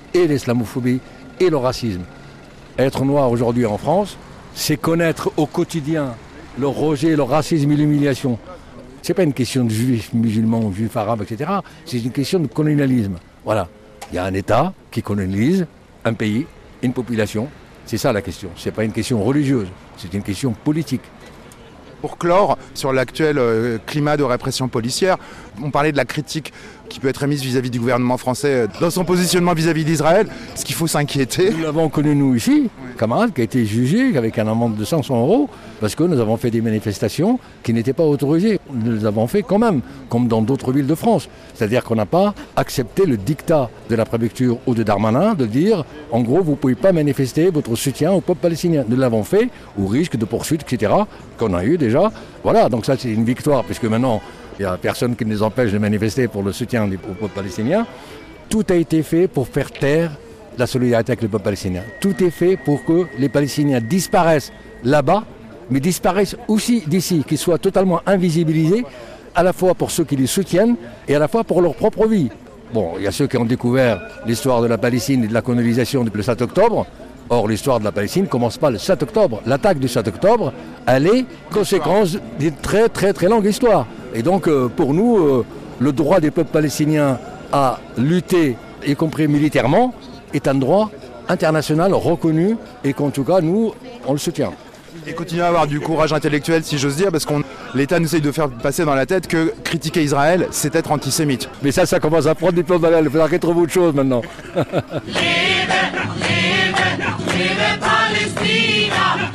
[SPEAKER 6] et l'islamophobie et le racisme. Être noir aujourd'hui en France, c'est connaître au quotidien le rejet, le racisme et l'humiliation. Ce n'est pas une question de juifs musulmans, juifs arabes, etc. C'est une question de colonialisme. Voilà. Il y a un État qui colonise un pays, une population. C'est ça la question. Ce n'est pas une question religieuse, c'est une question politique.
[SPEAKER 10] Pour clore sur l'actuel climat de répression policière, on parlait de la critique qui peut être émise vis-à-vis du gouvernement français dans son positionnement vis-à-vis d'Israël. Est-ce qu'il faut s'inquiéter ?
[SPEAKER 6] Nous l'avons connu nous ici, camarade, qui a été jugé avec un amende de 500 € parce que nous avons fait des manifestations qui n'étaient pas autorisées. Nous les avons fait quand même, comme dans d'autres villes de France. C'est-à-dire qu'on n'a pas accepté le dictat de la préfecture ou de Darmanin de dire, en gros, vous ne pouvez pas manifester votre soutien au peuple palestinien. Nous l'avons fait au risque de poursuites, etc., qu'on a eu déjà. Voilà, donc ça c'est une victoire, puisque maintenant, il n'y a personne qui nous empêche de manifester pour le soutien au peuple palestinien. Tout a été fait pour faire taire la solidarité avec le peuple palestinien. Tout est fait pour que les Palestiniens disparaissent là-bas, mais disparaissent aussi d'ici, qu'ils soient totalement invisibilisés, à la fois pour ceux qui les soutiennent et à la fois pour leur propre vie. Bon, il y a ceux qui ont découvert l'histoire de la Palestine et de la colonisation depuis le 7 octobre. Or, l'histoire de la Palestine ne commence pas le 7 octobre. L'attaque du 7 octobre, elle est conséquence d'une très très très longue histoire. Et donc, pour nous, le droit des peuples palestiniens à lutter, y compris militairement, est un droit international reconnu et qu'en tout cas, nous, on le soutient.
[SPEAKER 10] Et continuer à avoir du courage intellectuel, si j'ose dire, parce que l'État nous essaye de faire passer dans la tête que critiquer Israël, c'est être antisémite.
[SPEAKER 6] Mais ça commence à prendre du plomb dans l'aile. Il faudra qu'il trouve autre chose maintenant.
[SPEAKER 13] Vive Palestina,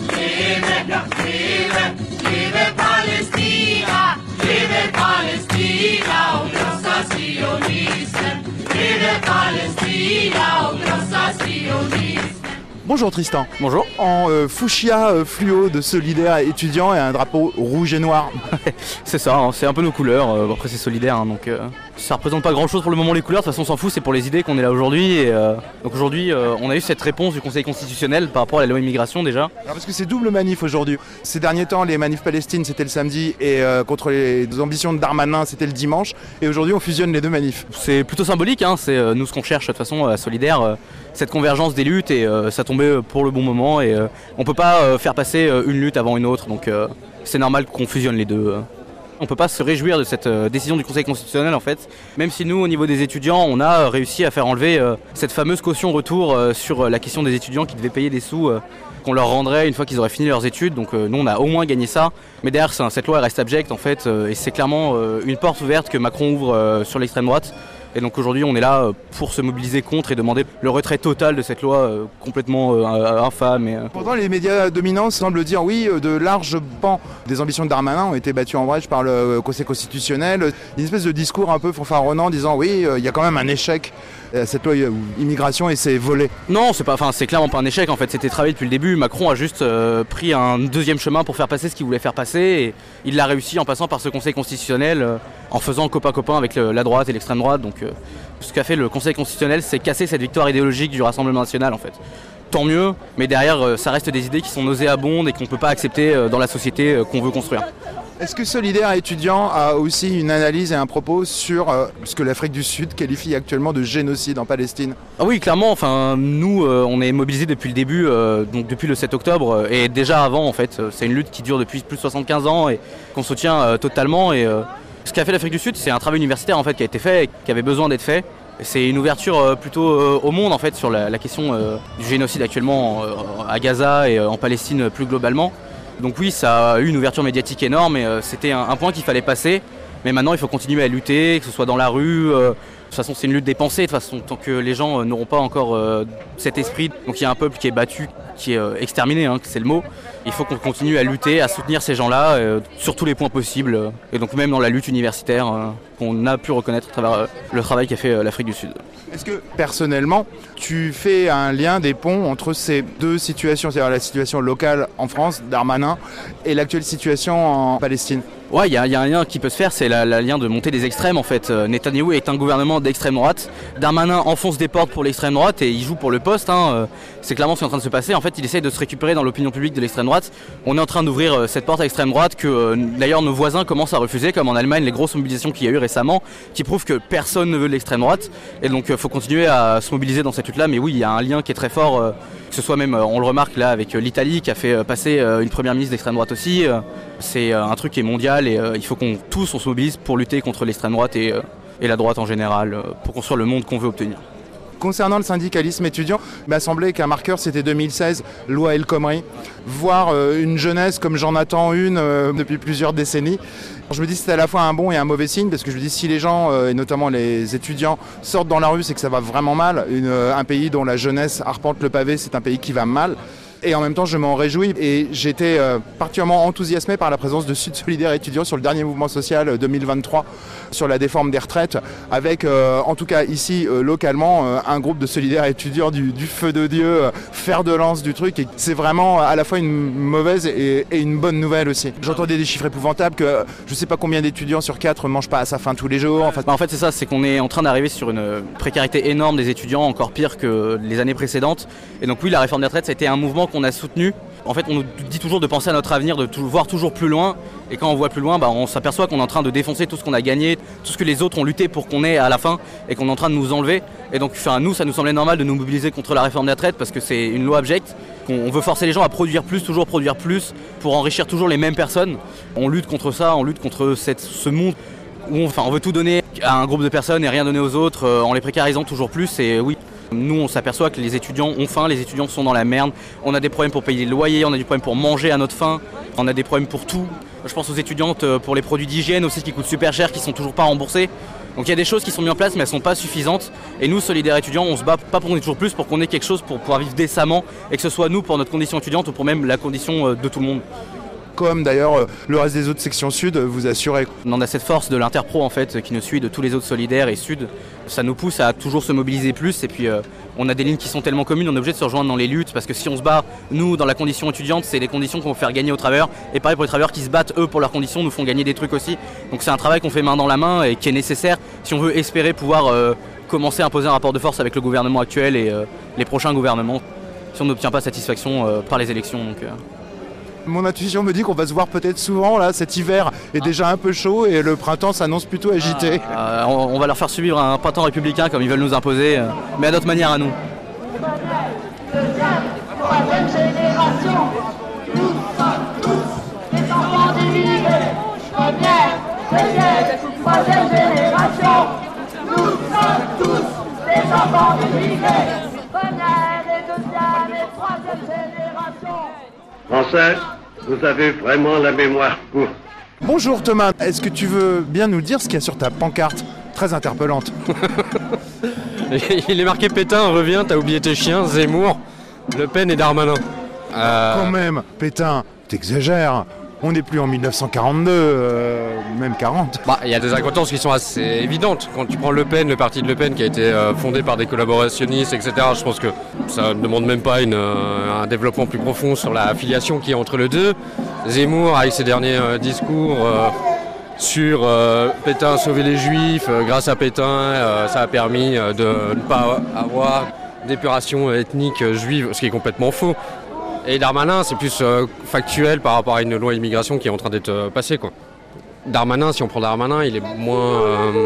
[SPEAKER 13] vive Palestina, vive Palestina, grossa sionisme, vive Palestina, grossa sionisme.
[SPEAKER 10] Bonjour Tristan.
[SPEAKER 16] Bonjour.
[SPEAKER 10] En fuchsia fluo de solidaire étudiant et un drapeau rouge et noir.
[SPEAKER 16] C'est ça, hein, c'est un peu nos couleurs. Après c'est solidaire, hein, donc ça représente pas grand chose pour le moment les couleurs. De toute façon on s'en fout, c'est pour les idées qu'on est là aujourd'hui. Et donc aujourd'hui on a eu cette réponse du Conseil constitutionnel par rapport à la loi immigration déjà.
[SPEAKER 10] Alors parce que c'est double manif aujourd'hui. Ces derniers temps les manifs Palestine c'était le samedi et contre les ambitions de Darmanin c'était le dimanche. Et aujourd'hui on fusionne les deux manifs.
[SPEAKER 16] C'est plutôt symbolique, hein, c'est nous ce qu'on cherche de toute façon à solidaire. Cette convergence des luttes et ça tombait pour le bon moment et on peut pas faire passer une lutte avant une autre, donc c'est normal qu'on fusionne les deux. On peut pas se réjouir de cette décision du Conseil constitutionnel en fait, même si nous au niveau des étudiants on a réussi à faire enlever cette fameuse caution retour sur la question des étudiants qui devaient payer des sous qu'on leur rendrait une fois qu'ils auraient fini leurs études, donc nous on a au moins gagné ça, mais derrière cette loi reste abjecte en fait et c'est clairement une porte ouverte que Macron ouvre sur l'extrême droite. Et donc aujourd'hui on est là pour se mobiliser contre et demander le retrait total de cette loi complètement infâme.
[SPEAKER 10] Pourtant les médias dominants semblent dire oui, de larges pans des ambitions de Darmanin ont été battus en brèche par le Conseil constitutionnel. Une espèce de discours un peu fanfaronnant disant oui, il y a quand même un échec à cette loi immigration et c'est volé.
[SPEAKER 16] Non, c'est clairement pas un échec en fait, c'était travaillé depuis le début. Macron a juste pris un deuxième chemin pour faire passer ce qu'il voulait faire passer et il l'a réussi en passant par ce Conseil constitutionnel, en faisant copain-copain avec la droite et l'extrême droite. Donc ce qu'a fait le Conseil constitutionnel, c'est casser cette victoire idéologique du Rassemblement national en fait. Tant mieux, mais derrière ça reste des idées qui sont nauséabondes et qu'on ne peut pas accepter dans la société qu'on veut construire.
[SPEAKER 10] Est-ce que Solidaire étudiant a aussi une analyse et un propos sur ce que l'Afrique du Sud qualifie actuellement de génocide en Palestine ?
[SPEAKER 16] Ah oui, clairement, enfin, nous on est mobilisés depuis le début, donc depuis le 7 octobre et déjà avant en fait. C'est une lutte qui dure depuis plus de 75 ans et qu'on soutient totalement. Et ce qu'a fait l'Afrique du Sud, c'est un travail universitaire en fait qui a été fait et qui avait besoin d'être fait. C'est une ouverture plutôt au monde en fait sur la question du génocide actuellement à Gaza et en Palestine plus globalement. Donc oui, ça a eu une ouverture médiatique énorme et c'était un point qu'il fallait passer. Mais maintenant, il faut continuer à lutter, que ce soit dans la rue. De toute façon, c'est une lutte des pensées. De toute façon, tant que les gens n'auront pas encore cet esprit. Donc il y a un peuple qui est battu, qui est exterminé, hein, c'est le mot. Il faut qu'on continue à lutter, à soutenir ces gens-là sur tous les points possibles. Et donc même dans la lutte universitaire qu'on a pu reconnaître à travers le travail qu'a fait l'Afrique du Sud.
[SPEAKER 10] Est-ce que personnellement, tu fais un lien des ponts entre ces deux situations, c'est-à-dire la situation locale en France, Darmanin, et l'actuelle situation en Palestine ?
[SPEAKER 16] Ouais, il y a un lien qui peut se faire, c'est le lien de montée des extrêmes en fait. Netanyahou est un gouvernement d'extrême droite. Darmanin enfonce des portes pour l'extrême droite et il joue pour le poste. C'est clairement ce qui est en train de se passer. En fait, il essaye de se récupérer dans l'opinion publique de l'extrême droite. On est en train d'ouvrir cette porte à l'extrême droite que d'ailleurs nos voisins commencent à refuser, comme en Allemagne, les grosses mobilisations qu'il y a eu récemment, qui prouvent que personne ne veut de l'extrême droite. Et donc il faut continuer à se mobiliser dans cette lutte-là. Mais oui, il y a un lien qui est très fort, que ce soit même, on le remarque là avec l'Italie qui a fait passer une première ministre d'extrême droite aussi. C'est un truc qui est mondial et il faut qu'on tous on se mobilise pour lutter contre l'extrême droite et la droite en général, pour construire le monde qu'on veut obtenir.
[SPEAKER 10] Concernant le syndicalisme étudiant, il m'a semblé qu'un marqueur c'était 2016, loi El Khomri. Voir une jeunesse comme j'en attends une depuis plusieurs décennies. Je me dis que c'est à la fois un bon et un mauvais signe, parce que je me dis si les gens, et notamment les étudiants, sortent dans la rue, c'est que ça va vraiment mal. Un pays dont la jeunesse arpente le pavé, c'est un pays qui va mal. Et en même temps, je m'en réjouis et j'étais particulièrement enthousiasmé par la présence de Sud Solidaire étudiants sur le dernier mouvement social 2023 sur la déforme des retraites, avec en tout cas ici localement un groupe de solidaires étudiants du feu de Dieu, fer de lance du truc. Et c'est vraiment à la fois une mauvaise et une bonne nouvelle aussi. J'entendais des chiffres épouvantables que je ne sais pas combien d'étudiants sur 4 ne mangent pas à sa faim tous les jours.
[SPEAKER 16] En fait c'est ça, c'est qu'on est en train d'arriver sur une précarité énorme des étudiants, encore pire que les années précédentes. Et donc oui, la réforme des retraites, ça a été un mouvement qu'on a soutenu. En fait, on nous dit toujours de penser à notre avenir, de voir toujours plus loin. Et quand on voit plus loin, on s'aperçoit qu'on est en train de défoncer tout ce qu'on a gagné, tout ce que les autres ont lutté pour qu'on ait à la fin, et qu'on est en train de nous enlever. Et donc, nous, ça nous semblait normal de nous mobiliser contre la réforme des retraites, parce que c'est une loi abjecte. On veut forcer les gens à produire plus, toujours produire plus, pour enrichir toujours les mêmes personnes. On lutte contre ça, on lutte contre ce monde où on veut tout donner à un groupe de personnes et rien donner aux autres, en les précarisant toujours plus. Et oui. Nous, on s'aperçoit que les étudiants ont faim, les étudiants sont dans la merde. On a des problèmes pour payer les loyers, on a des problèmes pour manger à notre faim, on a des problèmes pour tout. Je pense aux étudiantes pour les produits d'hygiène aussi qui coûtent super cher, qui sont toujours pas remboursés. Donc il y a des choses qui sont mises en place mais elles sont pas suffisantes. Et nous, Solidaires étudiants, on se bat pas pour qu'on ait toujours plus, pour qu'on ait quelque chose pour pouvoir vivre décemment et que ce soit nous pour notre condition étudiante ou pour même la condition de tout le monde.
[SPEAKER 10] Comme d'ailleurs le reste des autres sections sud vous assurez.
[SPEAKER 16] On a cette force de l'interpro en fait qui nous suit, de tous les autres solidaires et sud. Ça nous pousse à toujours se mobiliser plus et puis on a des lignes qui sont tellement communes, on est obligé de se rejoindre dans les luttes parce que si on se bat, nous, dans la condition étudiante, c'est des conditions qu'on va faire gagner aux travailleurs et pareil pour les travailleurs qui se battent, eux, pour leurs conditions, nous font gagner des trucs aussi. Donc c'est un travail qu'on fait main dans la main et qui est nécessaire si on veut espérer pouvoir commencer à imposer un rapport de force avec le gouvernement actuel et les prochains gouvernements si on n'obtient pas satisfaction par les élections. Donc,
[SPEAKER 10] Mon intuition me dit qu'on va se voir peut-être souvent, là, cet hiver est déjà un peu chaud et le printemps s'annonce plutôt agité.
[SPEAKER 16] On va leur faire subir un printemps républicain comme ils veulent nous imposer, mais à notre manière à nous.
[SPEAKER 13] Troisième génération, nous sommes tous des enfants d'immigrés. Première, deuxième, troisième génération, nous sommes tous des enfants d'immigrés. Première et deuxième et troisième génération.
[SPEAKER 8] Français, vous avez vraiment la mémoire courte.
[SPEAKER 10] Bonjour Thomas, est-ce que tu veux bien nous dire ce qu'il y a sur ta pancarte? Très interpellante.
[SPEAKER 17] Il est marqué Pétain, reviens, t'as oublié tes chiens, Zemmour, Le Pen et Darmanin.
[SPEAKER 10] Quand même, Pétain, t'exagères. On n'est plus en 1942, même 40.
[SPEAKER 17] Il y a des incohérences qui sont assez évidentes. Quand tu prends Le Pen, le parti de Le Pen qui a été fondé par des collaborationnistes, etc., je pense que ça ne demande même pas un développement plus profond sur la affiliation qui est entre les deux. Zemmour, avec ses derniers discours sur Pétain sauver les Juifs, grâce à Pétain, ça a permis de ne pas avoir d'épuration ethnique juive, ce qui est complètement faux. Et Darmanin, c'est plus factuel par rapport à une loi immigration qui est en train d'être passée, quoi. Darmanin, si on prend Darmanin, il est moins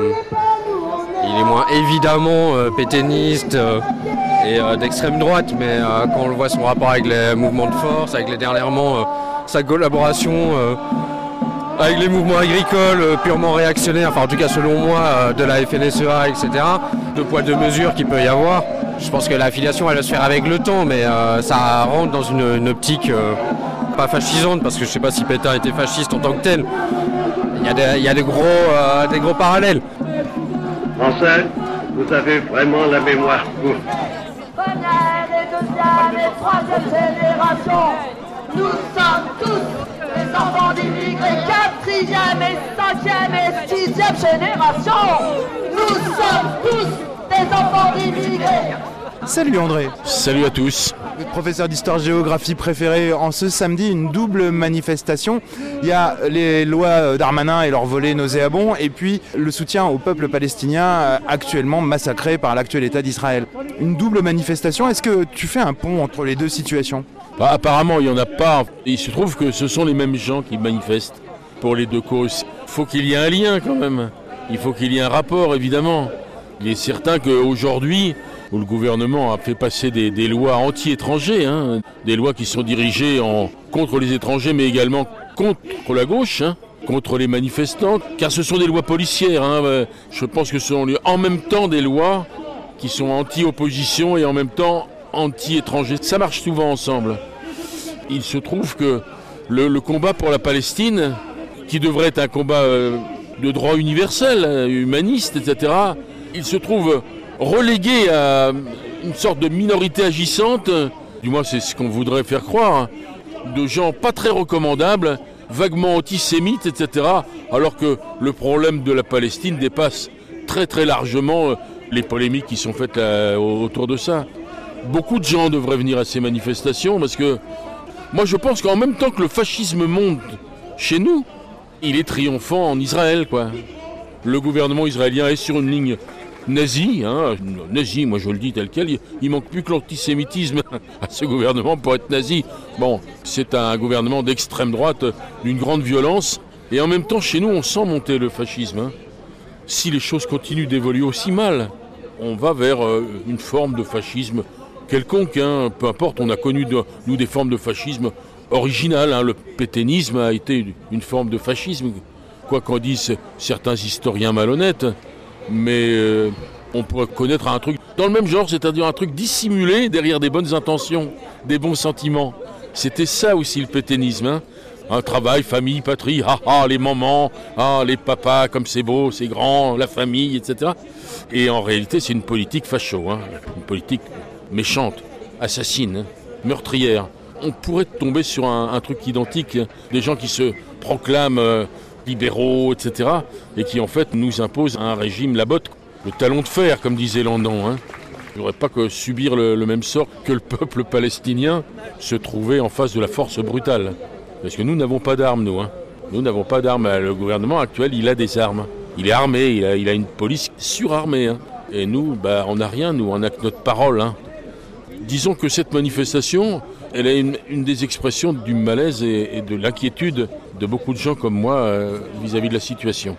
[SPEAKER 17] évidemment pétainiste et d'extrême droite, mais quand on le voit son rapport avec les mouvements de force, avec dernièrement sa collaboration avec les mouvements agricoles purement réactionnaires, enfin en tout cas selon moi, de la FNSEA, etc., de poids de mesure qu'il peut y avoir. Je pense que l'affiliation elle va se faire avec le temps, mais ça rentre dans une optique pas fascisante, parce que je sais pas si Pétain était fasciste en tant que tel. Il y a des gros parallèles.
[SPEAKER 8] Français, vous avez vraiment la mémoire courte.
[SPEAKER 13] Première et deuxième et troisième génération, nous sommes tous des enfants d'immigrés. Quatrième et cinquième et sixième génération, nous sommes tous des enfants d'immigrés.
[SPEAKER 10] Salut André.
[SPEAKER 5] Salut à tous.
[SPEAKER 10] Votre professeur d'histoire-géographie préféré, en ce samedi, une double manifestation. Il y a les lois Darmanin et leur volet nauséabond, et puis le soutien au peuple palestinien actuellement massacré par l'actuel État d'Israël. Une double manifestation, est-ce que tu fais un pont entre les deux situations?
[SPEAKER 5] Apparemment, il n'y en a pas. Il se trouve que ce sont les mêmes gens qui manifestent pour les deux causes. Faut qu'il y ait un lien quand même. Il faut qu'il y ait un rapport, évidemment. Il est certain qu'aujourd'hui, où le gouvernement a fait passer des lois anti-étrangers, des lois qui sont dirigées contre les étrangers, mais également contre la gauche, contre les manifestants, car ce sont des lois policières. Je pense que ce sont en même temps des lois qui sont anti-opposition et en même temps anti-étrangers. Ça marche souvent ensemble. Il se trouve que le combat pour la Palestine, qui devrait être un combat de droit universel, humaniste, etc., il se trouve relégué à une sorte de minorité agissante, du moins c'est ce qu'on voudrait faire croire, de gens pas très recommandables, vaguement antisémites, etc., alors que le problème de la Palestine dépasse très très largement les polémiques qui sont faites autour de ça. Beaucoup de gens devraient venir à ces manifestations parce que moi je pense qu'en même temps que le fascisme monte chez nous, il est triomphant en Israël, quoi. Le gouvernement israélien est sur une ligne nazie, nazi, moi je le dis tel quel, il manque plus que l'antisémitisme à ce gouvernement pour être nazi. Bon, c'est un gouvernement d'extrême droite, d'une grande violence, et en même temps chez nous on sent monter le fascisme. Si les choses continuent d'évoluer aussi mal, on va vers une forme de fascisme quelconque, peu importe, on a connu nous des formes de fascisme originales, le pétainisme a été une forme de fascisme, quoi qu'en disent certains historiens malhonnêtes. Mais on pourrait connaître un truc dans le même genre, c'est-à-dire un truc dissimulé derrière des bonnes intentions, des bons sentiments. C'était ça aussi le pétainisme. Un travail, famille, patrie, les mamans, les papas, comme c'est beau, c'est grand, la famille, etc. Et en réalité, c'est une politique facho, une politique méchante, assassine, meurtrière. On pourrait tomber sur un truc identique, des gens qui se proclament libéraux, etc., et qui en fait nous imposent un régime la botte, le talon de fer, comme disait Landon. Il n'y aurait pas que subir le même sort que le peuple palestinien se trouvait en face de la force brutale. Parce que nous n'avons pas d'armes, nous. Nous n'avons pas d'armes. Le gouvernement actuel, il a des armes. Il est armé, il a une police surarmée. Et nous, on n'a rien, nous, on n'a que notre parole. Disons que cette manifestation, elle est une des expressions du malaise et de l'inquiétude de beaucoup de gens comme moi vis-à-vis de la situation.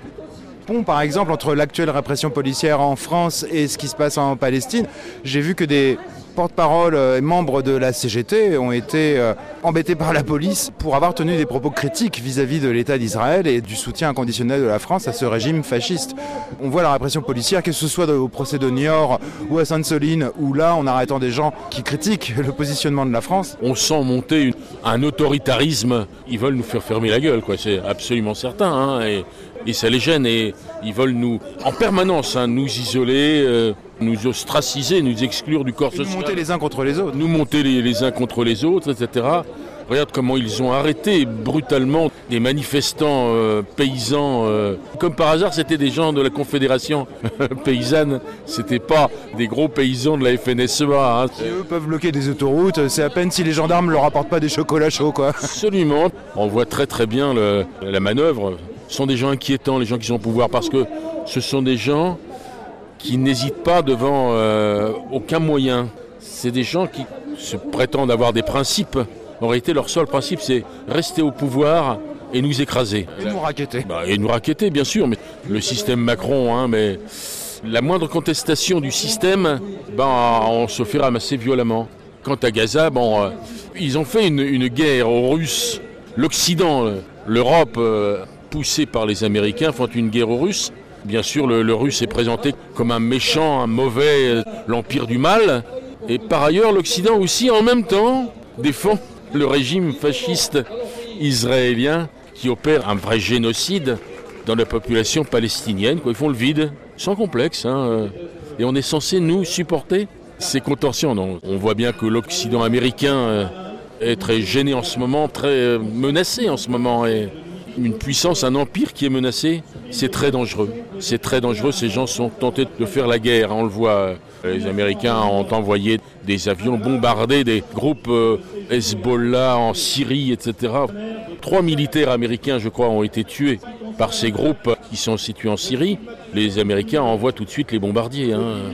[SPEAKER 10] Par exemple, entre l'actuelle répression policière en France et ce qui se passe en Palestine, j'ai vu que des porte-parole et membres de la CGT ont été embêtés par la police pour avoir tenu des propos critiques vis-à-vis de l'État d'Israël et du soutien inconditionnel de la France à ce régime fasciste. On voit la répression policière, que ce soit au procès de Niort ou à Sainte-Soline, où là, en arrêtant des gens qui critiquent le positionnement de la France.
[SPEAKER 5] On sent monter un autoritarisme. Ils veulent nous faire fermer la gueule, quoi. C'est absolument certain. Et ça les gêne. Et ils veulent en permanence, nous isoler, nous ostraciser, nous exclure du corps social.
[SPEAKER 10] Nous monter les uns contre les autres.
[SPEAKER 5] Nous monter les uns contre les autres, etc. Regarde comment ils ont arrêté brutalement des manifestants paysans. Comme par hasard, c'était des gens de la Confédération paysanne. C'était pas des gros paysans de la FNSEA.
[SPEAKER 10] Qui eux peuvent bloquer des autoroutes. C'est à peine si les gendarmes leur apportent pas des chocolats chauds, quoi.
[SPEAKER 5] Absolument. On voit très très bien la manœuvre. Ce sont des gens inquiétants, les gens qui sont au pouvoir, parce que ce sont des gens qui n'hésitent pas devant aucun moyen. C'est des gens qui se prétendent avoir des principes. En réalité, leur seul principe, c'est rester au pouvoir et nous écraser.
[SPEAKER 10] Et nous racketter.
[SPEAKER 5] Et nous racketter, bien sûr. Mais le système Macron, mais la moindre contestation du système, on se fait ramasser violemment. Quant à Gaza, ils ont fait une guerre aux Russes. L'Occident, l'Europe, poussée par les Américains, font une guerre aux Russes. Bien sûr, le Russe est présenté comme un méchant, un mauvais, l'empire du mal. Et par ailleurs, l'Occident aussi, en même temps, défend le régime fasciste israélien qui opère un vrai génocide dans la population palestinienne. Ils font le vide, sans complexe. Et on est censé, nous, supporter ces contorsions. Donc, on voit bien que l'Occident américain est très gêné en ce moment, très menacé en ce moment. Et une puissance, un empire qui est menacé, c'est très dangereux. C'est très dangereux, ces gens sont tentés de faire la guerre, on le voit. Les Américains ont envoyé des avions bombarder des groupes Hezbollah en Syrie, etc. 3 militaires américains, je crois, ont été tués par ces groupes qui sont situés en Syrie. Les Américains envoient tout de suite les bombardiers.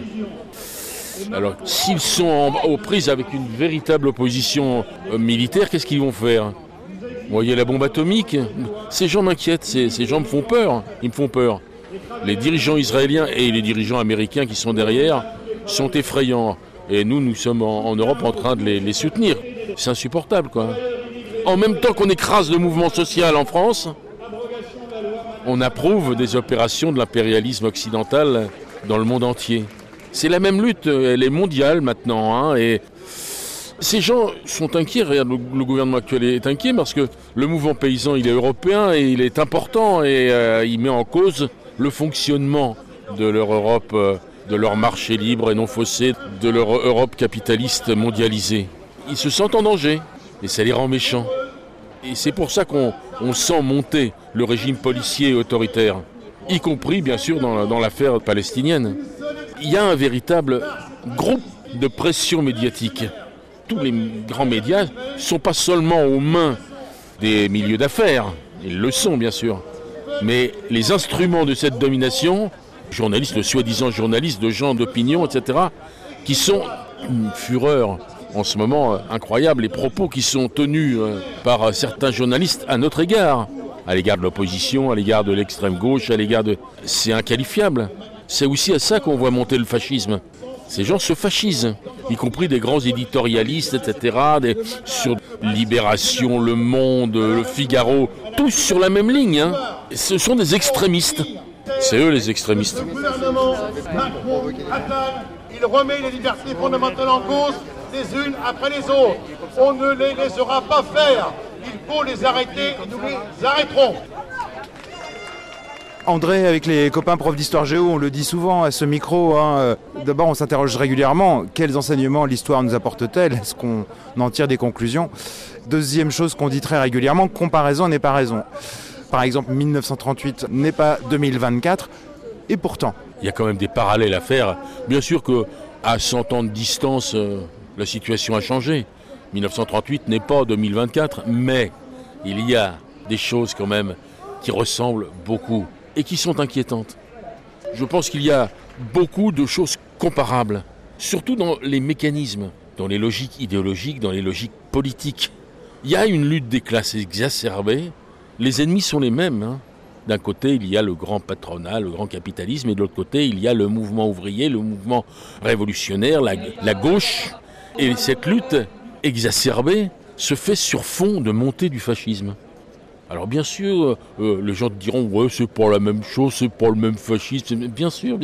[SPEAKER 5] Alors, s'ils sont aux prises avec une véritable opposition militaire, qu'est-ce qu'ils vont faire ? Vous voyez la bombe atomique ? Ces gens m'inquiètent, ces gens me font peur. Ils me font peur. Les dirigeants israéliens et les dirigeants américains qui sont derrière sont effrayants. Et nous sommes en Europe en train de les soutenir. C'est insupportable, quoi. En même temps qu'on écrase le mouvement social en France, on approuve des opérations de l'impérialisme occidental dans le monde entier. C'est la même lutte, elle est mondiale maintenant, hein, et ces gens sont inquiets. Regarde, le gouvernement actuel est inquiet parce que le mouvement paysan, il est européen et il est important et il met en cause le fonctionnement de leur Europe, de leur marché libre et non faussé, de leur Europe capitaliste mondialisée. Ils se sentent en danger et ça les rend méchants. Et c'est pour ça qu'on sent monter le régime policier et autoritaire, y compris bien sûr dans l'affaire palestinienne. Il y a un véritable groupe de pression médiatique. Tous les grands médias ne sont pas seulement aux mains des milieux d'affaires, ils le sont bien sûr, mais les instruments de cette domination, journalistes, de soi-disant journalistes, de gens d'opinion, etc., qui sont une fureur en ce moment incroyable, les propos qui sont tenus par certains journalistes à notre égard, à l'égard de l'opposition, à l'égard de l'extrême gauche, à l'égard de... C'est inqualifiable. C'est aussi à ça qu'on voit monter le fascisme. Ces gens se fascisent, y compris des grands éditorialistes, etc., sur Libération, Le Monde, Le Figaro, tous sur la même ligne. Hein. Ce sont des extrémistes. C'est eux les extrémistes.
[SPEAKER 14] Le gouvernement Macron Attal, il remet les libertés fondamentales en cause les unes après les autres. On ne les laissera pas faire. Il faut les arrêter et nous les arrêterons.
[SPEAKER 10] André, avec les copains profs d'histoire géo, on le dit souvent à ce micro, hein, d'abord on s'interroge régulièrement, quels enseignements l'histoire nous apporte-t-elle? Est-ce qu'on en tire des conclusions? Deuxième chose qu'on dit très régulièrement, comparaison n'est pas raison. Par exemple, 1938 n'est pas 2024, et pourtant.
[SPEAKER 5] Il y a quand même des parallèles à faire. Bien sûr qu'à 100 ans de distance, la situation a changé. 1938 n'est pas 2024, mais il y a des choses quand même qui ressemblent beaucoup et qui sont inquiétantes. Je pense qu'il y a beaucoup de choses comparables, surtout dans les mécanismes, dans les logiques idéologiques, dans les logiques politiques. Il y a une lutte des classes exacerbée, les ennemis sont les mêmes. Hein. D'un côté, il y a le grand patronat, le grand capitalisme, et de l'autre côté, il y a le mouvement ouvrier, le mouvement révolutionnaire, la gauche. Et cette lutte exacerbée se fait sur fond de montée du fascisme. Alors bien sûr, les gens te diront « ouais, c'est pas la même chose, c'est pas le même fascisme ». Bien sûr,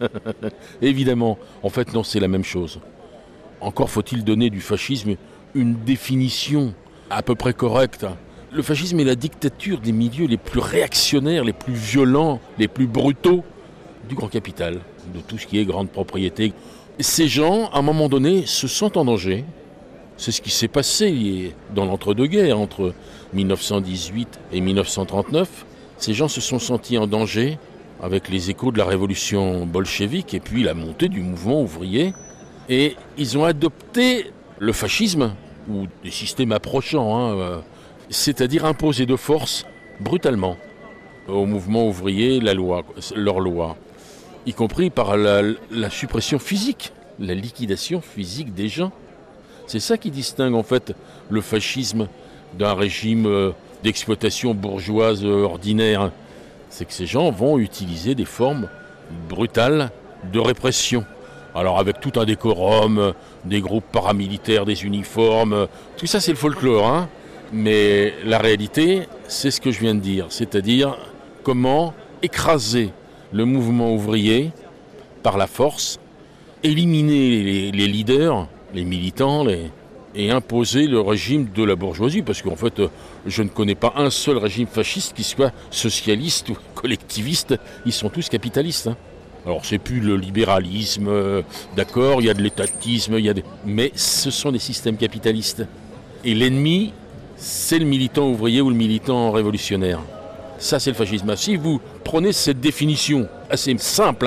[SPEAKER 5] évidemment. En fait, non, c'est la même chose. Encore faut-il donner du fascisme une définition à peu près correcte. Le fascisme est la dictature des milieux les plus réactionnaires, les plus violents, les plus brutaux du grand capital, de tout ce qui est grande propriété. Ces gens, à un moment donné, se sentent en danger. C'est ce qui s'est passé dans l'entre-deux-guerres, entre 1918 et 1939. Ces gens se sont sentis en danger avec les échos de la révolution bolchevique et puis la montée du mouvement ouvrier. Et ils ont adopté le fascisme, ou des systèmes approchants, c'est-à-dire imposer de force, brutalement, au mouvement ouvrier leur loi, y compris par la suppression physique, la liquidation physique des gens. C'est ça qui distingue en fait le fascisme d'un régime d'exploitation bourgeoise ordinaire. C'est que ces gens vont utiliser des formes brutales de répression. Alors avec tout un décorum, des groupes paramilitaires, des uniformes, tout ça c'est le folklore. Hein. Mais la réalité, c'est ce que je viens de dire. C'est-à-dire comment écraser le mouvement ouvrier par la force, éliminer les leaders, les militants, et imposer le régime de la bourgeoisie. Parce qu'en fait, je ne connais pas un seul régime fasciste qui soit socialiste ou collectiviste. Ils sont tous capitalistes. Hein. Alors c'est plus le libéralisme, d'accord, il y a de l'étatisme, mais ce sont des systèmes capitalistes. Et l'ennemi, c'est le militant ouvrier ou le militant révolutionnaire. Ça, c'est le fascisme. Si vous prenez cette définition assez simple,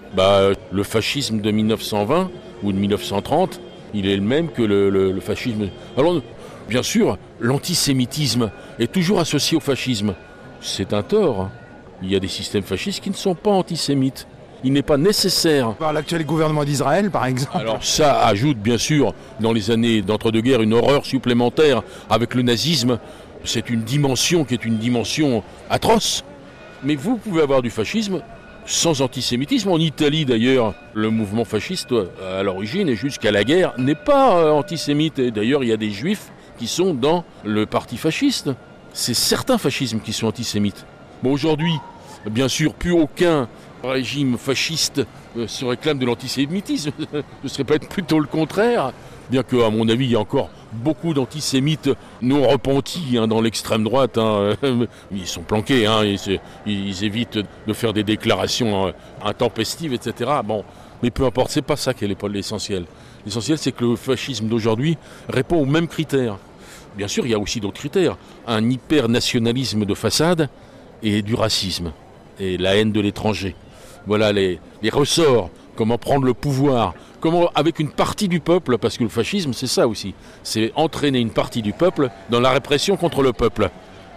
[SPEAKER 5] le fascisme de 1920 ou de 1930, il est le même que le fascisme. Alors, bien sûr, l'antisémitisme est toujours associé au fascisme. C'est un tort. Il y a des systèmes fascistes qui ne sont pas antisémites. Il n'est pas nécessaire.
[SPEAKER 10] Par l'actuel gouvernement d'Israël, par exemple.
[SPEAKER 5] Alors ça ajoute, bien sûr, dans les années d'entre-deux-guerres, une horreur supplémentaire avec le nazisme. C'est une dimension qui est une dimension atroce. Mais vous pouvez avoir du fascisme sans antisémitisme. En Italie d'ailleurs, le mouvement fasciste à l'origine et jusqu'à la guerre n'est pas antisémite. Et d'ailleurs, il y a des juifs qui sont dans le parti fasciste. C'est certains fascismes qui sont antisémites. Bon, aujourd'hui, bien sûr, plus aucun régime fasciste se réclame de l'antisémitisme. Ce ne serait pas plutôt le contraire. Bien qu'à mon avis, il y a encore beaucoup d'antisémites non repentis dans l'extrême droite. Ils sont planqués, ils évitent de faire des déclarations intempestives, etc. Bon, mais peu importe, c'est pas ça qui est l'essentiel. L'essentiel, c'est que le fascisme d'aujourd'hui répond aux mêmes critères. Bien sûr, il y a aussi d'autres critères. Un hyper-nationalisme de façade et du racisme et la haine de l'étranger. Voilà les ressorts, comment prendre le pouvoir, comment avec une partie du peuple, parce que le fascisme c'est ça aussi, c'est entraîner une partie du peuple dans la répression contre le peuple.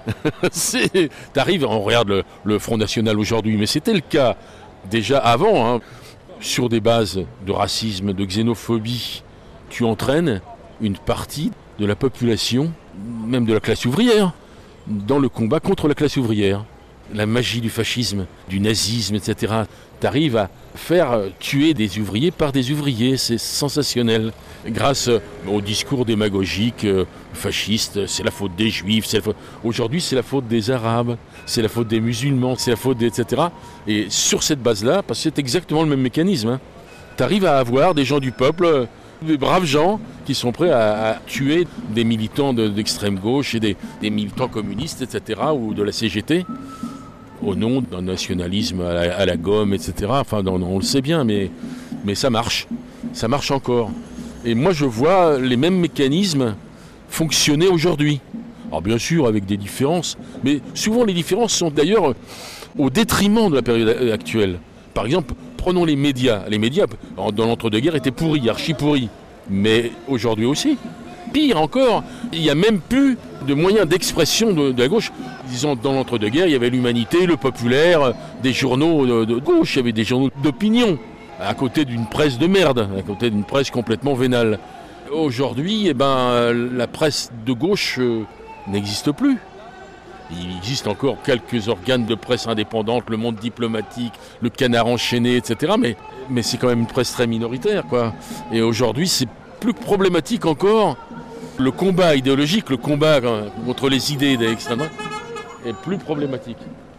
[SPEAKER 5] T'arrives, on regarde le Front National aujourd'hui, mais c'était le cas déjà avant, sur des bases de racisme, de xénophobie, tu entraînes une partie de la population, même de la classe ouvrière, dans le combat contre la classe ouvrière. La magie du fascisme, du nazisme, etc. T'arrives à faire tuer des ouvriers par des ouvriers, c'est sensationnel. Grâce au discours démagogique fasciste, c'est la faute des juifs, aujourd'hui c'est la faute des arabes, c'est la faute des musulmans, c'est la faute des... etc. Et sur cette base-là, parce que c'est exactement le même mécanisme, t'arrives à avoir des gens du peuple, des braves gens qui sont prêts à tuer des militants d'extrême gauche et des militants communistes, etc. ou de la CGT. Au nom d'un nationalisme à la gomme, etc. Enfin, on le sait bien, mais ça marche. Ça marche encore. Et moi, je vois les mêmes mécanismes fonctionner aujourd'hui. Alors, bien sûr, avec des différences, mais souvent les différences sont d'ailleurs au détriment de la période actuelle. Par exemple, prenons les médias. Les médias, dans l'entre-deux-guerres, étaient pourris, archi pourris. Mais aujourd'hui aussi. Pire encore, il n'y a même plus de moyens d'expression de la gauche. Disons, dans l'entre-deux-guerres, il y avait l'Humanité, le Populaire, des journaux de gauche, il y avait des journaux d'opinion, à côté d'une presse de merde, à côté d'une presse complètement vénale. Aujourd'hui, la presse de gauche n'existe plus. Il existe encore quelques organes de presse indépendante, le Monde diplomatique, le Canard enchaîné, etc. Mais c'est quand même une presse très minoritaire, quoi. Et aujourd'hui, c'est plus problématique encore. Le combat idéologique, le combat contre les idées de l'extrême droite est plus problématique.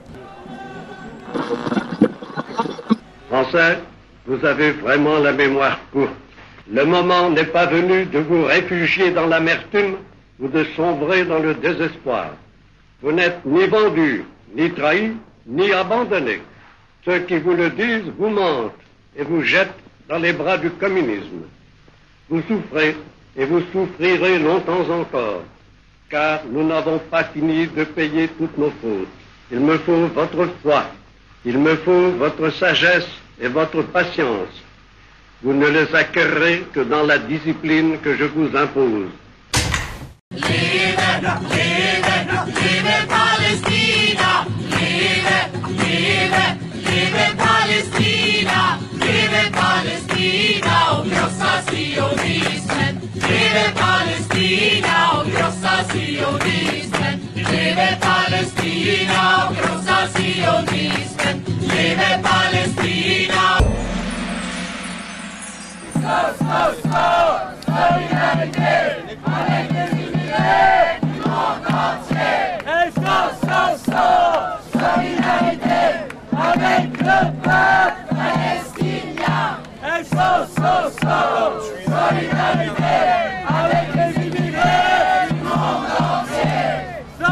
[SPEAKER 8] Français, vous avez vraiment la mémoire courte. Le moment n'est pas venu de vous réfugier dans l'amertume ou de sombrer dans le désespoir. Vous n'êtes ni vendus, ni trahis, ni abandonnés. Ceux qui vous le disent vous mentent et vous jettent dans les bras du communisme. Vous souffrez et vous souffrirez longtemps encore, car nous n'avons pas fini de payer toutes nos fautes. Il me faut votre foi, il me faut votre sagesse et votre patience. Vous ne les acquerrez que dans la discipline que je vous impose.
[SPEAKER 13] Liebe Palästina, liebe Palästina, liebe Palästina, großer Zionismen. Liebe Palästina, großer Zionismen. Liebe Palästina, großer Zionismen. Liebe Palästina. Solidarité avec les immigrés du monde entier. Solidarité avec le peuple palestinien. Solidarité avec les immigrés du monde entier.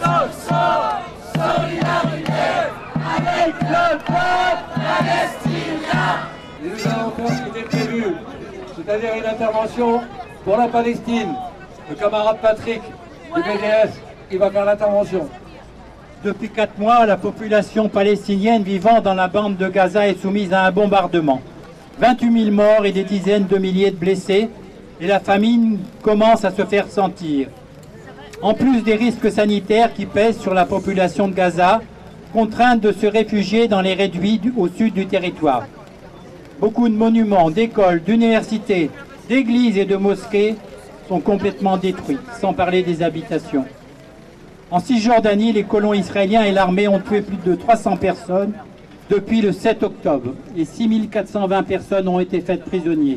[SPEAKER 13] Solidarité avec le peuple palestinien.
[SPEAKER 11] Et nous allons faire ce qui était prévu, c'est-à-dire une intervention pour la Palestine. Le camarade Patrick du BDS, il va faire l'intervention.
[SPEAKER 18] Depuis 4 mois, la population palestinienne vivant dans la bande de Gaza est soumise à un bombardement. 28 000 morts et des dizaines de milliers de blessés, et la famine commence à se faire sentir. En plus des risques sanitaires qui pèsent sur la population de Gaza, contrainte de se réfugier dans les réduits au sud du territoire. Beaucoup de monuments, d'écoles, d'universités, d'églises et de mosquées sont complètement détruits, sans parler des habitations. En Cisjordanie, les colons israéliens et l'armée ont tué plus de 300 personnes depuis le 7 octobre et 6420 personnes ont été faites prisonnières.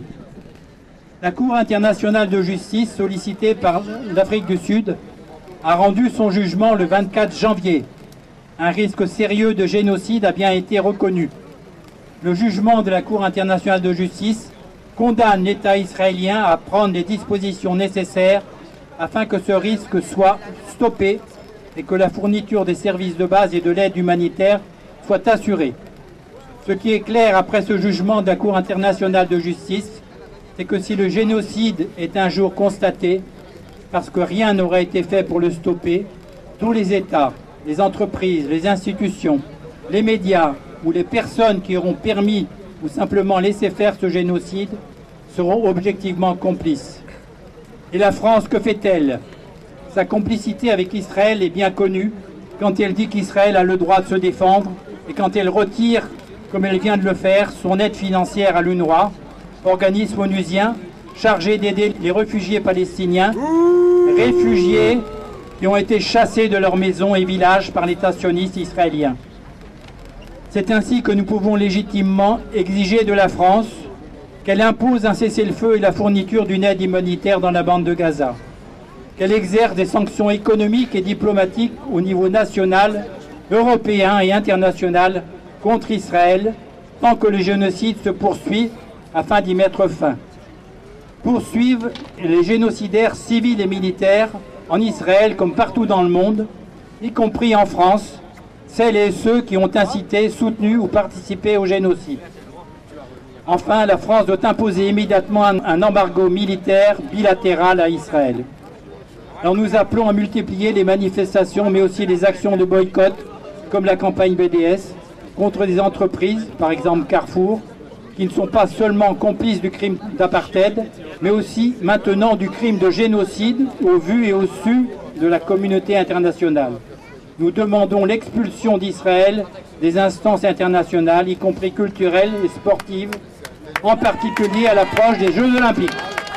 [SPEAKER 18] La Cour internationale de justice, sollicitée par l'Afrique du Sud, a rendu son jugement le 24 janvier. Un risque sérieux de génocide a bien été reconnu. Le jugement de la Cour internationale de justice condamne l'État israélien à prendre les dispositions nécessaires afin que ce risque soit stoppé et que la fourniture des services de base et de l'aide humanitaire soit assurée. Ce qui est clair après ce jugement de la Cour internationale de justice, c'est que si le génocide est un jour constaté, parce que rien n'aurait été fait pour le stopper, tous les États, les entreprises, les institutions, les médias ou les personnes qui auront permis ou simplement laissé faire ce génocide seront objectivement complices. Et la France, que fait-elle? Sa complicité avec Israël est bien connue quand elle dit qu'Israël a le droit de se défendre et quand elle retire, comme elle vient de le faire, son aide financière à l'UNRWA, organisme onusien chargé d'aider les réfugiés palestiniens, réfugiés qui ont été chassés de leurs maisons et villages par l'État sioniste israélien. C'est ainsi que nous pouvons légitimement exiger de la France qu'elle impose un cessez-le-feu et la fourniture d'une aide humanitaire dans la bande de Gaza, qu'elle exerce des sanctions économiques et diplomatiques au niveau national, européen et international contre Israël, tant que le génocide se poursuit afin d'y mettre fin. Poursuivre les génocidaires civils et militaires en Israël comme partout dans le monde, y compris en France, celles et ceux qui ont incité, soutenu ou participé au génocide. Enfin, la France doit imposer immédiatement un embargo militaire bilatéral à Israël. Alors nous appelons à multiplier les manifestations, mais aussi les actions de boycott, comme la campagne BDS, contre des entreprises, par exemple Carrefour, qui ne sont pas seulement complices du crime d'apartheid, mais aussi maintenant du crime de génocide au vu et au su de la communauté internationale. Nous demandons l'expulsion d'Israël des instances internationales, y compris culturelles et sportives, en particulier à l'approche des Jeux Olympiques.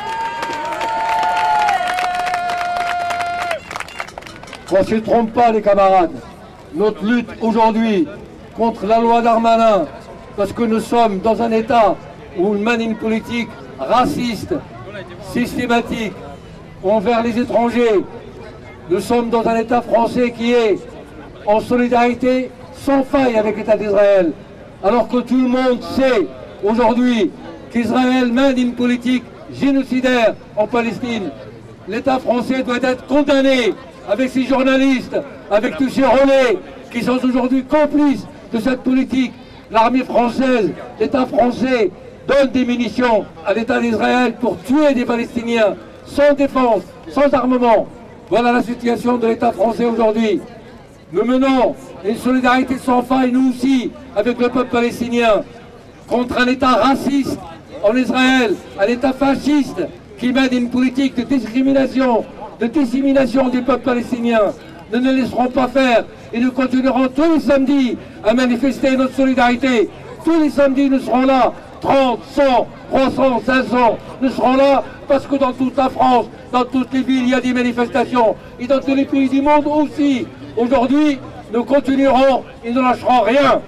[SPEAKER 19] Qu'on ne se trompe pas, les camarades. Notre lutte aujourd'hui contre la loi Darmanin, parce que nous sommes dans un État où il mène une politique raciste, systématique, envers les étrangers. Nous sommes dans un État français qui est en solidarité sans faille avec l'État d'Israël, alors que tout le monde sait aujourd'hui qu'Israël mène une politique génocidaire en Palestine. L'État français doit être condamné avec ses journalistes, avec tous ces relais qui sont aujourd'hui complices de cette politique. L'armée française, l'État français donne des munitions à l'État d'Israël pour tuer des Palestiniens sans défense, sans armement. Voilà la situation de l'État français aujourd'hui. Nous menons une solidarité sans faille, nous aussi, avec le peuple palestinien, contre un État raciste en Israël, un État fasciste qui mène une politique de discrimination, de dissémination du peuple palestinien. Nous ne laisserons pas faire et nous continuerons tous les samedis à manifester notre solidarité. Tous les samedis, nous serons là, 30, 100, 300, 500, nous serons là parce que dans toute la France, dans toutes les villes, il y a des manifestations et dans tous les pays du monde aussi. Aujourd'hui, nous continuerons et ne lâcherons rien.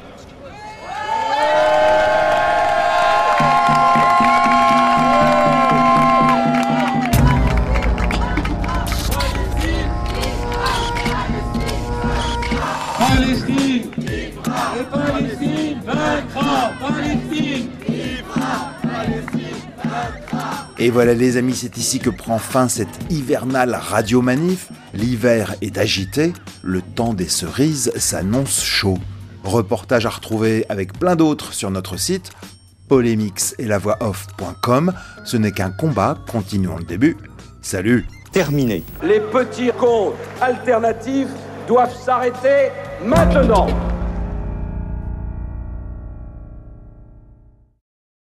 [SPEAKER 11] Palestine, et Palestine vaincra, Palestine.
[SPEAKER 7] Et voilà les amis, c'est ici que prend fin cette hivernale radio-manif. L'hiver est agité, le temps des cerises s'annonce chaud. Reportage à retrouver avec plein d'autres sur notre site polémix et lavoixoff.com. Ce n'est qu'un combat, continuons le début. Salut.
[SPEAKER 20] Terminé. Les petits comptes alternatifs doivent s'arrêter maintenant.